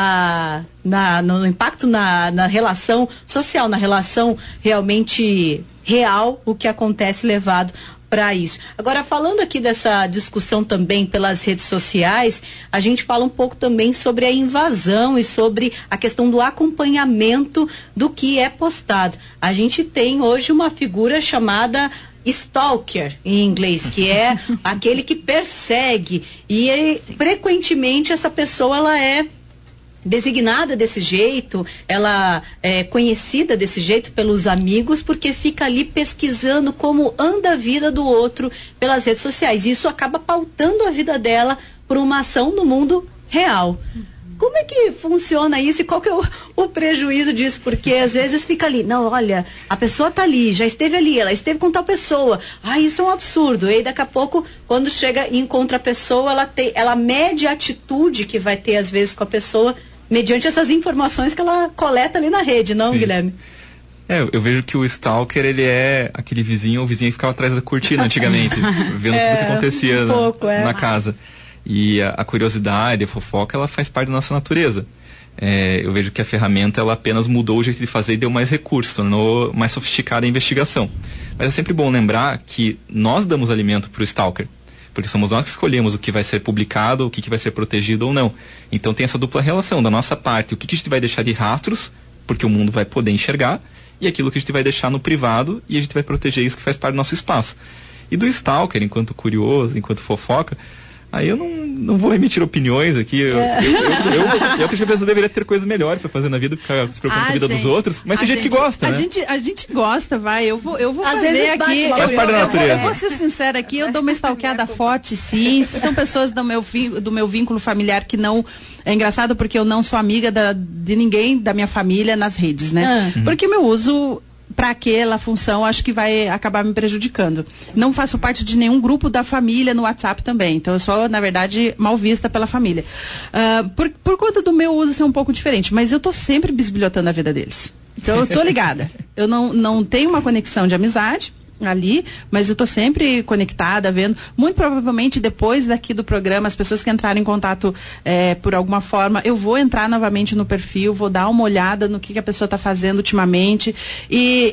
na, na, no impacto na, na relação social, na relação realmente real, o que acontece levado para isso. Agora, falando aqui dessa discussão também pelas redes sociais, a gente fala um pouco também sobre a invasão e sobre a questão do acompanhamento do que é postado. A gente tem hoje uma figura chamada stalker em inglês, que é aquele que persegue, e frequentemente essa pessoa ela é designada desse jeito, ela é conhecida desse jeito pelos amigos, porque fica ali pesquisando como anda a vida do outro pelas redes sociais. Isso acaba pautando a vida dela por uma ação no mundo real. Como é que funciona isso e qual que é o, o prejuízo disso? Porque às vezes fica ali, não, olha, a pessoa tá ali, já esteve ali, ela esteve com tal pessoa, ah, isso é um absurdo. E aí daqui a pouco, quando chega e encontra a pessoa, ela, tem, ela mede a atitude que vai ter às vezes com a pessoa, mediante essas informações que ela coleta ali na rede, não, Sim. Guilherme? É, eu vejo que o stalker, ele é aquele vizinho ou vizinha que ficava atrás da cortina antigamente, vendo é, tudo que acontecia um na, pouco, é. na casa. E a, a curiosidade, a fofoca, ela faz parte da nossa natureza. É, eu vejo que a ferramenta, ela apenas mudou o jeito de fazer e deu mais recursos, tornou mais sofisticada a investigação. Mas é sempre bom lembrar que nós damos alimento para o stalker. Porque somos nós que escolhemos o que vai ser publicado, o que, que vai ser protegido ou não. Então tem essa dupla relação da nossa parte, o que, que a gente vai deixar de rastros, porque o mundo vai poder enxergar, e aquilo que a gente vai deixar no privado, e a gente vai proteger isso que faz parte do nosso espaço. E do stalker, enquanto curioso, enquanto fofoca, aí eu não, não vou emitir opiniões aqui. Eu, é. eu, eu, eu, eu, eu que a pessoa deveria ter coisas melhores para fazer na vida, ficar se preocupando ah, com a vida gente, dos outros. Mas tem gente, gente que gosta, a né? Gente, a gente gosta, vai. Eu vou, eu vou Às fazer aqui. Eu, faz parte da eu, natureza. Eu, eu vou ser sincera aqui, eu dou uma stalkeada forte, sim. São pessoas do meu, do meu vínculo familiar que não. É engraçado porque eu não sou amiga da, de ninguém da minha família nas redes, né? Uhum. Porque meu uso para aquela função, acho que vai acabar me prejudicando. Não faço parte de nenhum grupo da família no WhatsApp também, então eu sou, na verdade, mal vista pela família. Uh, por, por conta do meu uso ser um pouco diferente, mas eu tô sempre bisbilhotando a vida deles. Então eu tô ligada. Eu não, não tenho uma conexão de amizade ali, mas eu tô sempre conectada, vendo. Muito provavelmente depois daqui do programa, as pessoas que entrarem em contato é, por alguma forma, eu vou entrar novamente no perfil, vou dar uma olhada no que, que a pessoa tá fazendo ultimamente, e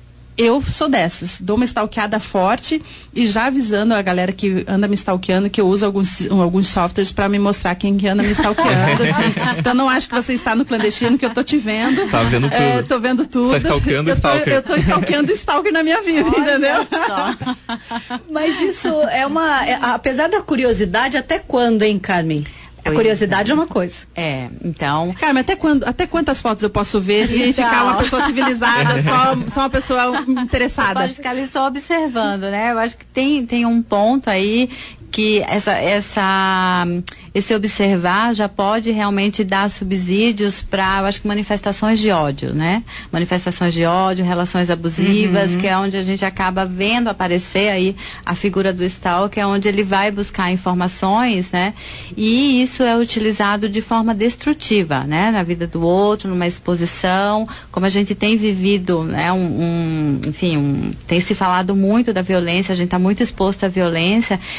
eu sou dessas, dou uma stalkeada forte e já avisando a galera que anda me stalkeando que eu uso alguns, alguns softwares para me mostrar quem que anda me stalkeando, assim. Então não acho que você está no clandestino, que eu tô te vendo. Tá vendo tudo. É, tô vendo tudo. Tá stalkeando o stalker. Eu tô stalkeando o stalker na minha vida, olha, entendeu? Só. Mas isso é uma, é, apesar da curiosidade, até quando, hein, Carmen? A curiosidade é uma coisa. É, então... Cara, mas até, quando, até quantas fotos eu posso ver e então... ficar uma pessoa civilizada, só, só uma pessoa interessada? Você pode ficar ali só observando, né? Eu acho que tem, tem um ponto aí que essa, essa, esse observar já pode realmente dar subsídios para, eu acho que manifestações de ódio, né? Manifestações de ódio, relações abusivas, uhum. que é onde a gente acaba vendo aparecer aí a figura do stalker, é onde ele vai buscar informações, né? E isso é utilizado de forma destrutiva, né? Na vida do outro, numa exposição, como a gente tem vivido, né? Um, um enfim, um, tem se falado muito da violência, a gente está muito exposto à violência, então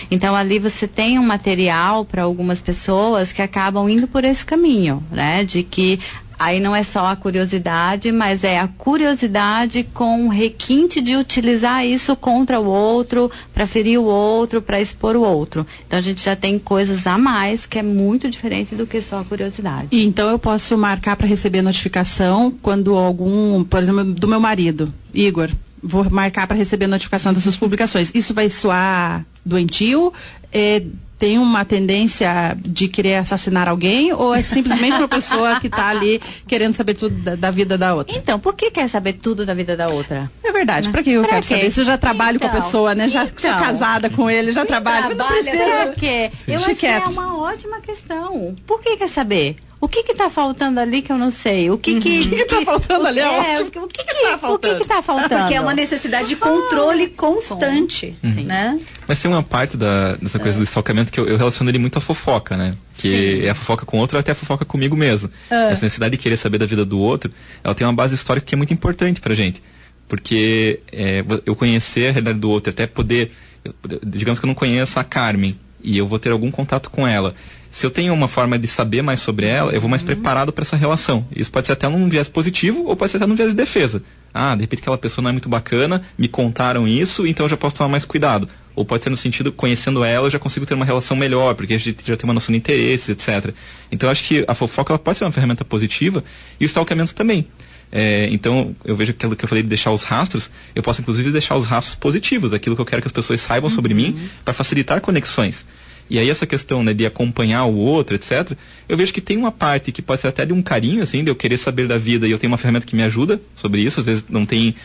ali você tem um material para algumas pessoas que acabam indo por esse caminho, né? De que aí não é só a curiosidade, mas é a curiosidade com o requinte de utilizar isso contra o outro, para ferir o outro, para expor o outro. Então a gente já tem coisas a mais que é muito diferente do que só a curiosidade. E então eu posso marcar para receber notificação quando algum, por exemplo, do meu marido, Igor, vou marcar para receber notificação das suas publicações. Isso vai soar doentio? É, tem uma tendência de querer assassinar alguém, ou é simplesmente uma pessoa que está ali querendo saber tudo da, da vida da outra? Então, por que quer saber tudo da vida da outra? É verdade, para que eu pra quero quê? saber? Se eu já trabalho então, com a pessoa, né? Já então, sou casada com ele, já trabalho. Não precisa. Pra quê? Sim. Eu acho que é uma ótima questão. Por que quer saber? O que que tá faltando ali que eu não sei? O que Uhum. que... O que que tá faltando ali é é, ótimo. O que, o que, que tá faltando? O que que tá faltando? Porque é uma necessidade de controle constante, Uhum. né? Mas tem uma parte da, dessa coisa do stalkeamento que eu, eu relaciono ele muito à fofoca, né? Que Sim. é a fofoca com o outro, até a fofoca comigo mesmo. Ah. Essa necessidade de querer saber da vida do outro, ela tem uma base histórica que é muito importante pra gente. Porque é, eu conhecer a realidade do outro, até poder... Digamos que eu não conheço a Carmen e eu vou ter algum contato com ela. Se eu tenho uma forma de saber mais sobre ela, eu vou mais preparado para essa relação. Isso pode ser até num viés positivo ou pode ser até num viés de defesa. Ah, de repente aquela pessoa não é muito bacana, me contaram isso, então eu já posso tomar mais cuidado. Ou pode ser no sentido, conhecendo ela, eu já consigo ter uma relação melhor, porque a gente já tem uma noção de interesses, etcétera. Então eu acho que a fofoca ela pode ser uma ferramenta positiva e o stalkeamento também. É, então eu vejo aquilo que eu falei de deixar os rastros, eu posso inclusive deixar os rastros positivos, aquilo que eu quero que as pessoas saibam sobre Uhum. mim, para facilitar conexões. E aí essa questão, né, de acompanhar o outro, etcétera, eu vejo que tem uma parte que pode ser até de um carinho, assim, de eu querer saber da vida, e eu tenho uma ferramenta que me ajuda sobre isso, às vezes não tem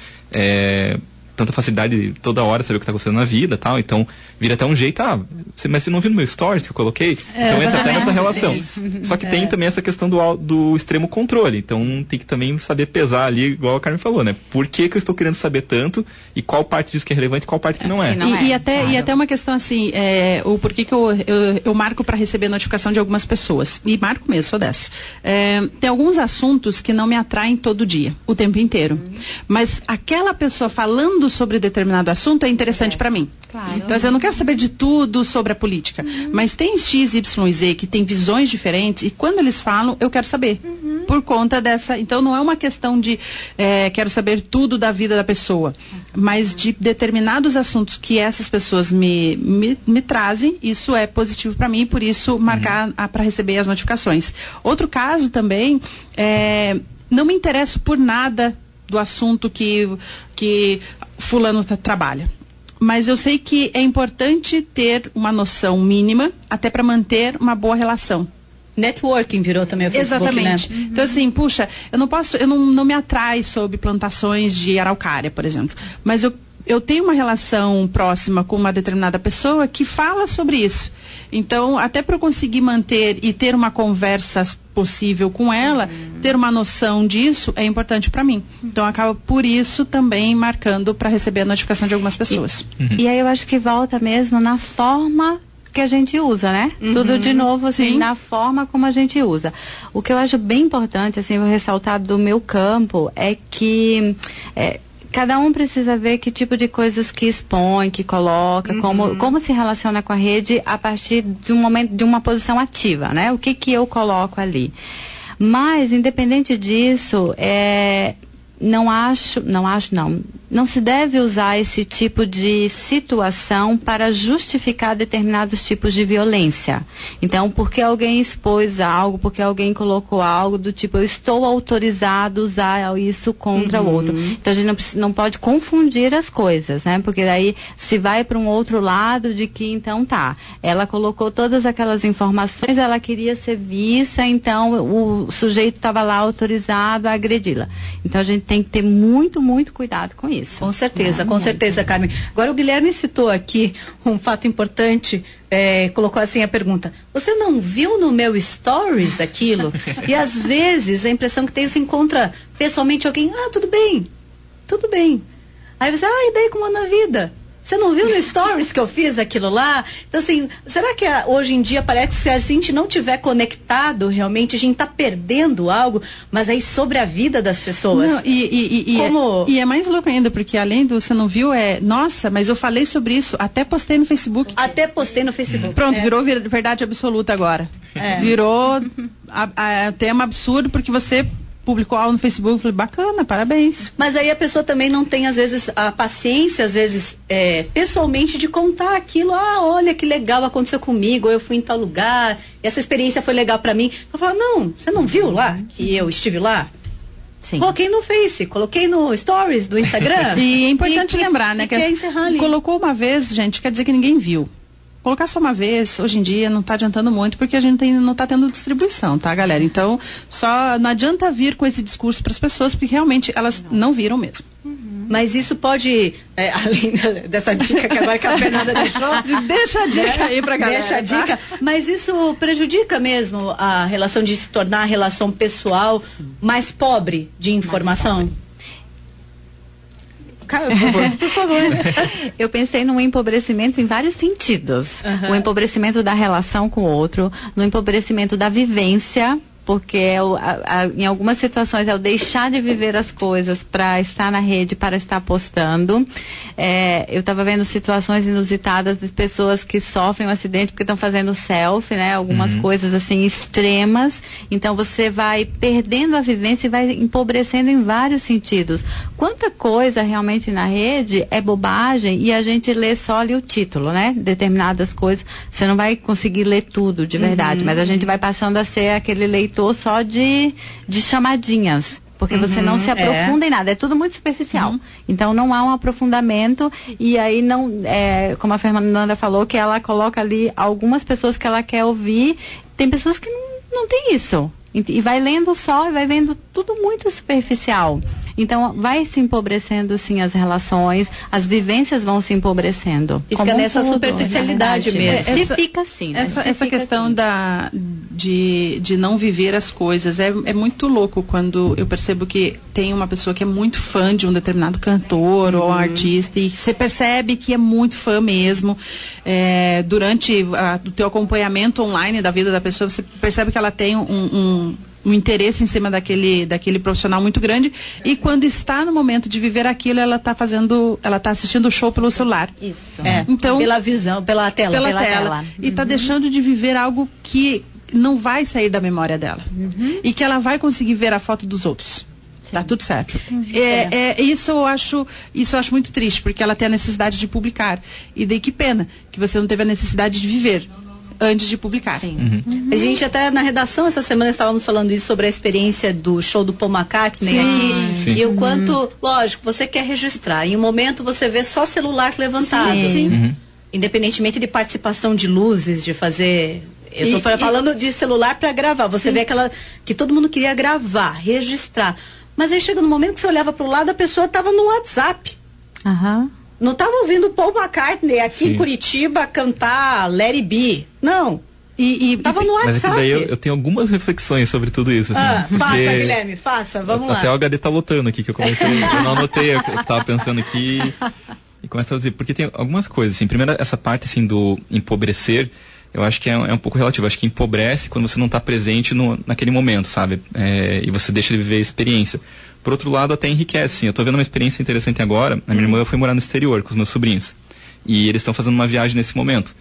é, tanta facilidade de toda hora saber o que está acontecendo na vida, tal, então vira até um jeito, ah, você, mas você não viu no meu stories que eu coloquei? É, então entra até nessa relação. Isso. Só que É. tem também essa questão do, do extremo controle, então tem que também saber pesar ali, igual a Carmen falou, né? Por que que eu estou querendo saber tanto e qual parte disso que é relevante e qual parte que não é. Não e, é, e até, claro. e até uma questão assim, é, o porquê que eu, eu, eu marco para receber notificação de algumas pessoas. E marco mesmo, sou dessa. É, tem alguns assuntos que não me atraem todo dia, o tempo inteiro. Uhum. Mas aquela pessoa falando sobre determinado assunto é interessante para mim. Claro. Então, assim, eu não quero saber de tudo sobre a política. Uhum. Mas tem X, Y, Z que tem visões diferentes e quando eles falam, eu quero saber. Uhum. Por conta dessa. Então, não é uma questão de é, quero saber tudo da vida da pessoa, mas de determinados assuntos que essas pessoas me, me, me trazem, isso é positivo para mim, por isso marcar para receber as notificações. Outro caso também, é, não me interesso por nada do assunto que, que fulano tra- trabalha. Mas eu sei que é importante ter uma noção mínima até para manter uma boa relação. Networking virou também o Facebook, Exatamente. né? Uhum. Então, assim, puxa, eu não posso, eu não, não me atrai sobre plantações de araucária, por exemplo. Mas eu, eu tenho uma relação próxima com uma determinada pessoa que fala sobre isso. Então, até para eu conseguir manter e ter uma conversa possível com ela, uhum. ter uma noção disso é importante para mim. Então, acaba por isso também marcando para receber a notificação de algumas pessoas. E, uhum. e aí eu acho que volta mesmo na forma que a gente usa, né? Uhum. Tudo de novo, assim, Sim. na forma como a gente usa. O que eu acho bem importante, assim, vou ressaltar do meu campo, é que é, cada um precisa ver que tipo de coisas que expõe, que coloca, uhum. como, como se relaciona com a rede a partir de um momento, de uma posição ativa, né? O que que eu coloco ali. Mas, independente disso, é... Não acho, não acho não, não se deve usar esse tipo de situação para justificar determinados tipos de violência. Então, porque alguém expôs algo, porque alguém colocou algo do tipo, eu estou autorizado a usar isso contra uhum. Uhum. o outro. Então, a gente não, não pode confundir as coisas, né? Porque daí se vai para um outro lado de que, então tá, ela colocou todas aquelas informações, ela queria ser vista, então o sujeito estava lá autorizado a agredi-la. Então, a gente tem que ter muito, muito cuidado com isso. Com certeza, ah, com muito. certeza, Carmen. Agora o Guilherme citou aqui um fato importante, é, colocou assim a pergunta, você não viu no meu stories aquilo? E às vezes a impressão que tem, você encontra pessoalmente alguém, ah, tudo bem, tudo bem. Aí você, ah, e daí como anda a vida? você não viu no Stories que eu fiz aquilo lá? Então, assim, será que a, hoje em dia parece que se a gente não tiver conectado, realmente, a gente tá perdendo algo, mas aí sobre a vida das pessoas? Não, e, e, e, Como... e, é, e é mais louco ainda, porque além do você não viu, é, nossa, mas eu falei sobre isso, até postei no Facebook. Até postei no Facebook. Pronto, é. virou verdade absoluta agora. É. Virou a, a, tema absurdo, porque você publicou algo no Facebook, falei, bacana, parabéns. Mas aí a pessoa também não tem, às vezes, a paciência, às vezes, é, pessoalmente, de contar aquilo. Ah, olha que legal, aconteceu comigo, eu fui em tal lugar, essa experiência foi legal pra mim. Eu falo, não, você não viu lá que eu estive lá? Sim. Coloquei no Face, coloquei no Stories do Instagram. E é importante e, lembrar, né? Que é encerrar ali. Colocou uma vez, gente, quer dizer que ninguém viu. Colocar só uma vez, hoje em dia, não está adiantando muito, porque a gente tem, não está tendo distribuição, tá, galera? Então, só não adianta vir com esse discurso para as pessoas, porque realmente elas não, não viram mesmo. Uhum. Mas isso pode, é, além dessa dica que agora que a Fernanda deixou, deixa a dica né? aí pra galera. Deixa a dica, tá? Mas isso prejudica mesmo a relação de se tornar a relação pessoal mais pobre de informação? Por favor. Eu pensei num empobrecimento em vários sentidos. Uhum. O empobrecimento da relação com o outro, no empobrecimento da vivência, porque é o, a, a, em algumas situações é o deixar de viver as coisas para estar na rede, para estar postando. É, eu estava vendo situações inusitadas de pessoas que sofrem um acidente porque estão fazendo selfie, né? Algumas uhum. coisas assim extremas. Então você vai perdendo a vivência e vai empobrecendo em vários sentidos. Quanta coisa realmente na rede é bobagem e a gente lê só ali o título, né? Determinadas coisas. Você não vai conseguir ler tudo de verdade, uhum. mas a gente vai passando a ser aquele leitor só de, de chamadinhas, porque uhum, você não se aprofunda é. em nada, é tudo muito superficial. Uhum. Então não há um aprofundamento e aí não, é, como a Fernanda falou, que ela coloca ali algumas pessoas que ela quer ouvir, tem pessoas que não, não tem isso. E vai lendo só e vai vendo tudo muito superficial. Então, vai se empobrecendo, sim, as relações, as vivências vão se empobrecendo. E fica nessa tudo, superficialidade mesmo. Se essa, fica assim. Né? Essa, se essa fica questão assim. da, de, de não viver as coisas é, é muito louco quando eu percebo que tem uma pessoa que é muito fã de um determinado cantor uhum. ou artista e você percebe que é muito fã mesmo. É, durante a, o teu acompanhamento online da vida da pessoa, você percebe que ela tem um... um um interesse em cima daquele, daquele profissional muito grande e quando está no momento de viver aquilo, ela está fazendo, ela está assistindo o show pelo celular. Isso. É, então, pela visão, pela tela. Pela, pela tela. tela. E está uhum. deixando de viver algo que não vai sair da memória dela. Uhum. E que ela vai conseguir ver a foto dos outros. Sim. Tá tudo certo. Uhum. É, é, isso eu acho, isso eu acho muito triste, porque ela tem a necessidade de publicar. E daí que pena que você não teve a necessidade de viver antes de publicar. Sim. Uhum. Uhum. A gente até na redação essa semana estávamos falando isso sobre a experiência do show do Paul McCartney Sim. aqui. Sim. E o quanto, uhum. lógico, você quer registrar. Em um momento você vê só celular levantado. Sim. Sim. Uhum. Independentemente de participação de luzes, de fazer... Eu estou falando e... de celular para gravar. Você Sim. vê aquela... que todo mundo queria gravar, registrar. Mas aí chega no momento que você olhava para o lado, a pessoa estava no WhatsApp. Aham. Uhum. Não estava ouvindo o Paul McCartney aqui Sim. em Curitiba cantar Let It Be. Não. E, e tava no WhatsApp. Mas é que daí eu, eu tenho algumas reflexões sobre tudo isso. Assim, ah, faça, Guilherme, faça, vamos até lá. Até o H D tá lotando aqui, que eu comecei, eu não anotei, eu tava pensando aqui e começo a dizer, porque tem algumas coisas, assim, primeiro essa parte, assim, do empobrecer, eu acho que é, é um pouco relativo, acho que empobrece quando você não tá presente no, naquele momento, sabe, é, e você deixa de viver a experiência. Por outro lado, até enriquece, assim, eu tô vendo uma experiência interessante agora, a minha irmã foi morar no exterior com os meus sobrinhos, e eles estão fazendo uma viagem nesse momento.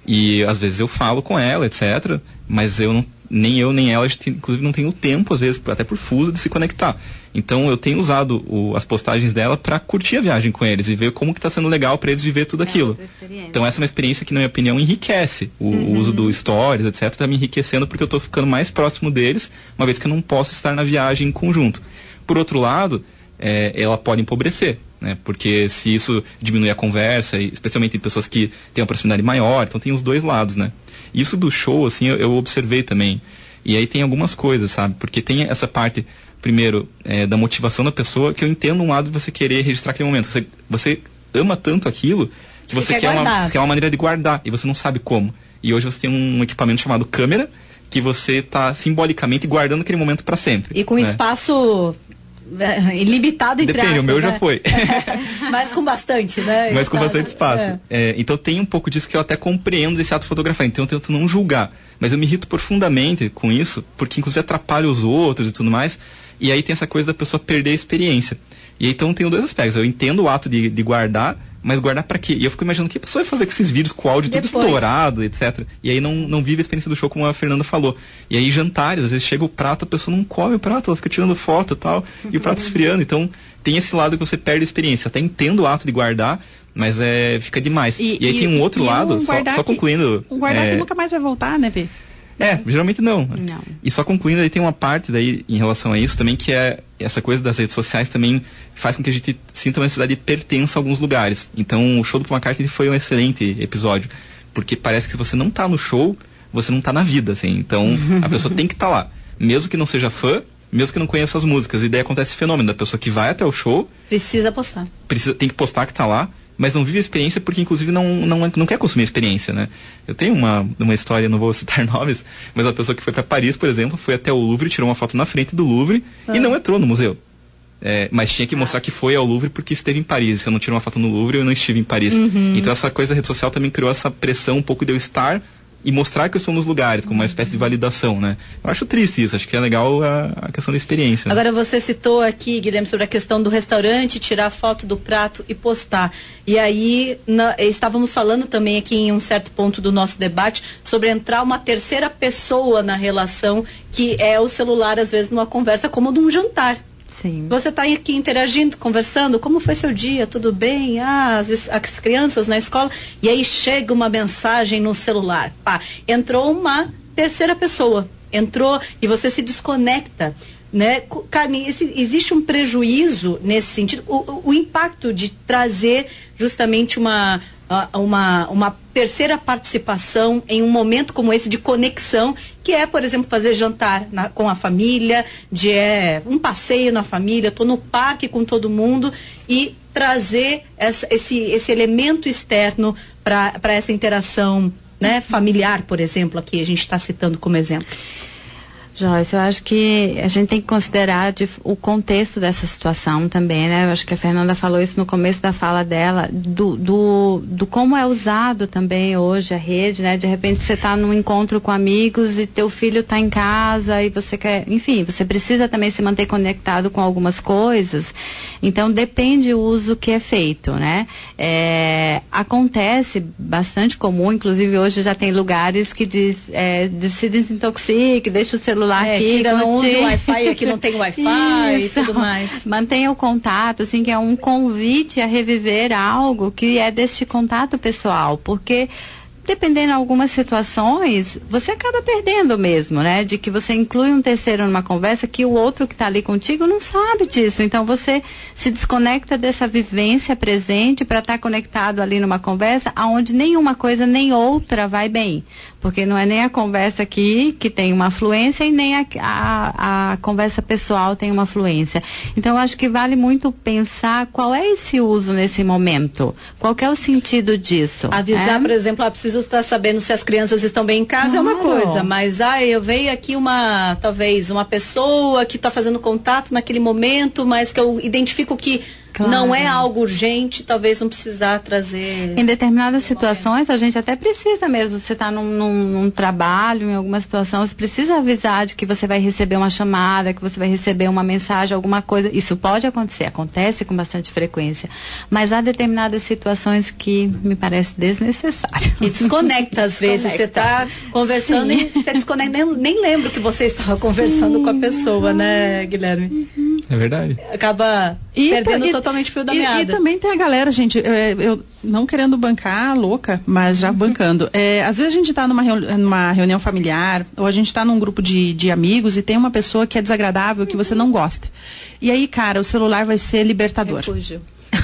E às vezes eu falo com ela, etcétera. Mas eu não, nem eu nem ela, a gente, inclusive, não tem o tempo, às vezes, até por fuso, de se conectar. Então eu tenho usado o, as postagens dela para curtir a viagem com eles e ver como que tá sendo legal para eles viver tudo é aquilo. Então essa é uma experiência que, na minha opinião, enriquece. O, uhum. o uso do stories, etcétera, tá me enriquecendo porque eu tô ficando mais próximo deles, uma vez que eu não posso estar na viagem em conjunto. Por outro lado, é, ela pode empobrecer. Né? Porque se isso diminui a conversa, especialmente em pessoas que têm uma proximidade maior, então tem os dois lados, né? Isso do show, assim, eu, eu observei também. E aí tem algumas coisas, sabe? Porque tem essa parte, primeiro, é, da motivação da pessoa, que eu entendo um lado de você querer registrar aquele momento. Você, você ama tanto aquilo que você, você quer, quer, uma, quer uma maneira de guardar e você não sabe como. E hoje você tem um equipamento chamado câmera, que você está simbolicamente guardando aquele momento para sempre. E com né? espaço... ilimitado entre Depende, aspas, o meu né? já foi. Mas com bastante, né? Mas com espaço. bastante espaço. É. É, então tem um pouco disso que eu até compreendo desse ato fotografar, então eu tento não julgar. Mas eu me irrito profundamente com isso, porque inclusive atrapalha os outros e tudo mais. E aí tem essa coisa da pessoa perder a experiência. E aí então tem dois aspectos. Eu entendo o ato de, de guardar, mas guardar pra quê? E eu fico imaginando o que a pessoa vai fazer com esses vídeos, com o áudio Depois. tudo estourado, etcétera. E aí não, não vive a experiência do show, como a Fernanda falou. E aí jantares, às vezes chega o prato, a pessoa não come o prato, ela fica tirando foto e tal, e o prato esfriando. Então tem esse lado que você perde a experiência. Até entendo o ato de guardar, mas é, fica demais. E, e aí e, tem um outro lado, um só, só concluindo. Um guardar é, que nunca mais vai voltar, né, Bê? É, geralmente não. Não. E só concluindo, aí tem uma parte daí em relação a isso também, que é essa coisa das redes sociais também faz com que a gente sinta uma necessidade de pertença a alguns lugares. Então o show do Paul McCartney foi um excelente episódio, porque parece que se você não tá no show, você não tá na vida, assim. Então a pessoa tem que estar tá lá, mesmo que não seja fã, mesmo que não conheça as músicas. E daí acontece esse fenômeno da pessoa que vai até o show, precisa postar. Precisa, tem que postar que tá lá, mas não vive a experiência porque, inclusive, não, não, não quer consumir a experiência, né? Eu tenho uma, uma história, não vou citar nomes, mas a pessoa que foi para Paris, por exemplo, foi até o Louvre, tirou uma foto na frente do Louvre ah. e não entrou no museu. É, mas tinha que mostrar que foi ao Louvre porque esteve em Paris. Se eu não tirei uma foto no Louvre, eu não estive em Paris. Uhum. Então essa coisa da rede social também criou essa pressão um pouco de eu estar e mostrar que eu estou nos lugares, como uma espécie de validação, né? Eu acho triste isso, acho que é legal a, a questão da experiência. Né? Agora você citou aqui, Guilherme, sobre a questão do restaurante, tirar foto do prato e postar. E aí, na, estávamos falando também aqui em um certo ponto do nosso debate sobre entrar uma terceira pessoa na relação, que é o celular, às vezes, numa conversa como de um jantar. Sim. Você está aqui interagindo, conversando, como foi seu dia, tudo bem? Ah, as, as crianças na escola, e aí chega uma mensagem no celular, pá, entrou uma terceira pessoa, entrou e você se desconecta, né? Carmen, esse, existe um prejuízo nesse sentido, o, o, o impacto de trazer justamente uma Uma, uma terceira participação em um momento como esse de conexão, que é, por exemplo, fazer jantar na, com a família, de é, um passeio na família, estou no parque com todo mundo, e trazer essa, esse, esse elemento externo para essa interação, né, familiar, por exemplo, aqui a gente está citando como exemplo. Joyce, eu acho que a gente tem que considerar de, o contexto dessa situação também, né? Eu acho que a Fernanda falou isso no começo da fala dela, do, do, do como é usado também hoje a rede, né? De repente você está num encontro com amigos e teu filho está em casa e você quer, enfim, você precisa também se manter conectado com algumas coisas, então depende o uso que é feito, né? É, acontece bastante comum, inclusive hoje já tem lugares que diz, é, se desintoxique, deixa o celular É, aqui, tira, não usa o Wi-Fi, aqui não tem Wi-Fi e tudo mais. Mantenha o contato, assim, que é um convite a reviver algo que é deste contato pessoal, porque dependendo de algumas situações, você acaba perdendo mesmo, né? De que você inclui um terceiro numa conversa que o outro que está ali contigo não sabe disso. Então você se desconecta dessa vivência presente para estar tá conectado ali numa conversa onde nenhuma coisa nem outra vai bem. Porque não é nem a conversa aqui que tem uma fluência e nem a, a, a conversa pessoal tem uma fluência. Então eu acho que vale muito pensar qual é esse uso nesse momento. Qual que é o sentido disso? Avisar, é? por exemplo, ah, preciso estar sabendo se as crianças estão bem em casa, claro. É uma coisa, mas ah, eu vejo aqui uma, talvez, uma pessoa que está fazendo contato naquele momento, mas que eu identifico que claro. Não é algo urgente, talvez não precisar trazer... Em determinadas situações, a gente até precisa mesmo, você está num, num, num trabalho, em alguma situação, você precisa avisar de que você vai receber uma chamada, que você vai receber uma mensagem, alguma coisa. Isso pode acontecer, acontece com bastante frequência. Mas há determinadas situações que me parece desnecessário. E desconecta, às vezes, desconecta. Você está conversando Sim. e você desconecta, nem, nem lembra que você estava conversando Sim. com a pessoa, né, Guilherme? Uhum. É verdade. Acaba e, perdendo e, totalmente o fio da e, meada. E também tem a galera, gente, eu, eu não querendo bancar louca, mas já bancando. É, às vezes a gente está numa, reuni numa reunião familiar, ou a gente está num grupo de, de amigos e tem uma pessoa que é desagradável, que você não gosta. E aí, cara, o celular vai ser libertador. Refúgio.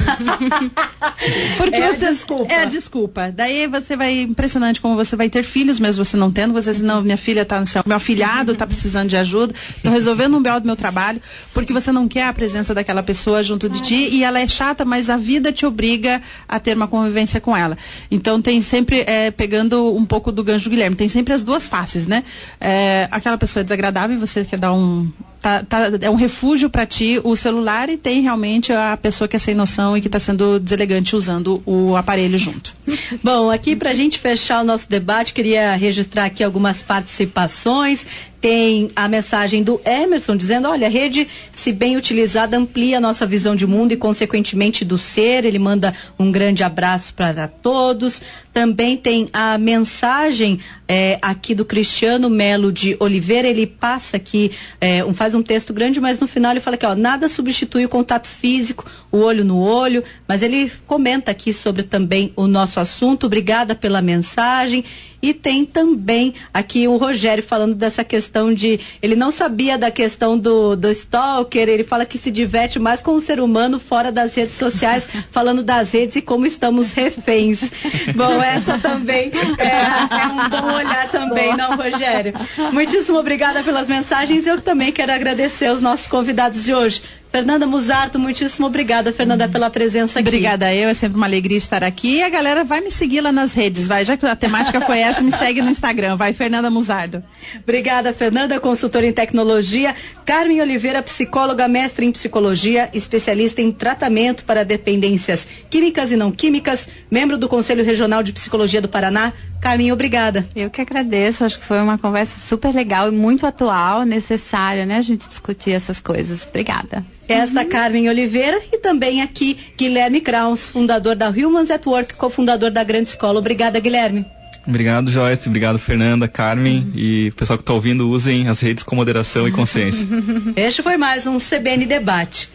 Porque é você, a desculpa. É a desculpa. Daí você vai, impressionante como você vai ter filhos, mesmo você não tendo, você diz, não, minha filha tá no céu, meu afilhado tá precisando de ajuda, tô resolvendo um B O do meu trabalho, porque você não quer a presença daquela pessoa junto de ti, e ela é chata, mas a vida te obriga a ter uma convivência com ela. Então tem sempre, é, pegando um pouco do gancho do Guilherme, tem sempre as duas faces, né? É, aquela pessoa é desagradável e você quer dar um... Tá, tá, é um refúgio para ti o celular, e tem realmente a pessoa que é sem noção e que está sendo deselegante usando o aparelho junto. Bom, aqui pra gente fechar o nosso debate, queria registrar aqui algumas participações. Tem a mensagem do Emerson dizendo, olha, a rede, se bem utilizada, amplia a nossa visão de mundo e, consequentemente, do ser. Ele manda um grande abraço para todos. Também tem a mensagem é, aqui do Cristiano Melo de Oliveira. Ele passa aqui, é, um, faz um texto grande, mas no final ele fala que, ó, nada substitui o contato físico, o olho no olho, mas ele comenta aqui sobre também o nosso assunto. Obrigada pela mensagem. E tem também aqui o Rogério falando dessa questão de, ele não sabia da questão do, do stalker, ele fala que se diverte mais com o ser humano fora das redes sociais, falando das redes e como estamos reféns. Bom, essa também é, é um bom olhar também, não, Rogério? Muitíssimo obrigada pelas mensagens. Eu também quero agradecer os nossos convidados de hoje. Fernanda Musarto, muitíssimo obrigada, Fernanda, pela presença aqui. Obrigada eu, é sempre uma alegria estar aqui. E a galera vai me seguir lá nas redes, vai, já que a temática foi essa, me segue no Instagram, vai, Fernanda Musardo. Obrigada, Fernanda, consultora em tecnologia. Carmen Oliveira, psicóloga, mestre em psicologia, especialista em tratamento para dependências químicas e não químicas, membro do Conselho Regional de Psicologia do Paraná. Carmen, obrigada. Eu que agradeço, acho que foi uma conversa super legal e muito atual, necessária, né, a gente discutir essas coisas. Obrigada. Esta uhum. Carmen Oliveira, e também aqui Guilherme Kraus, fundador da Humans at Work, cofundador da Grande Escola. Obrigada, Guilherme. Obrigado, Joyce. Obrigado, Fernanda, Carmen. Uhum. E o pessoal que está ouvindo, usem as redes com moderação e consciência. Este foi mais um C B N Debate.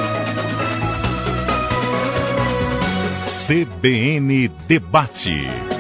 C B N Debate.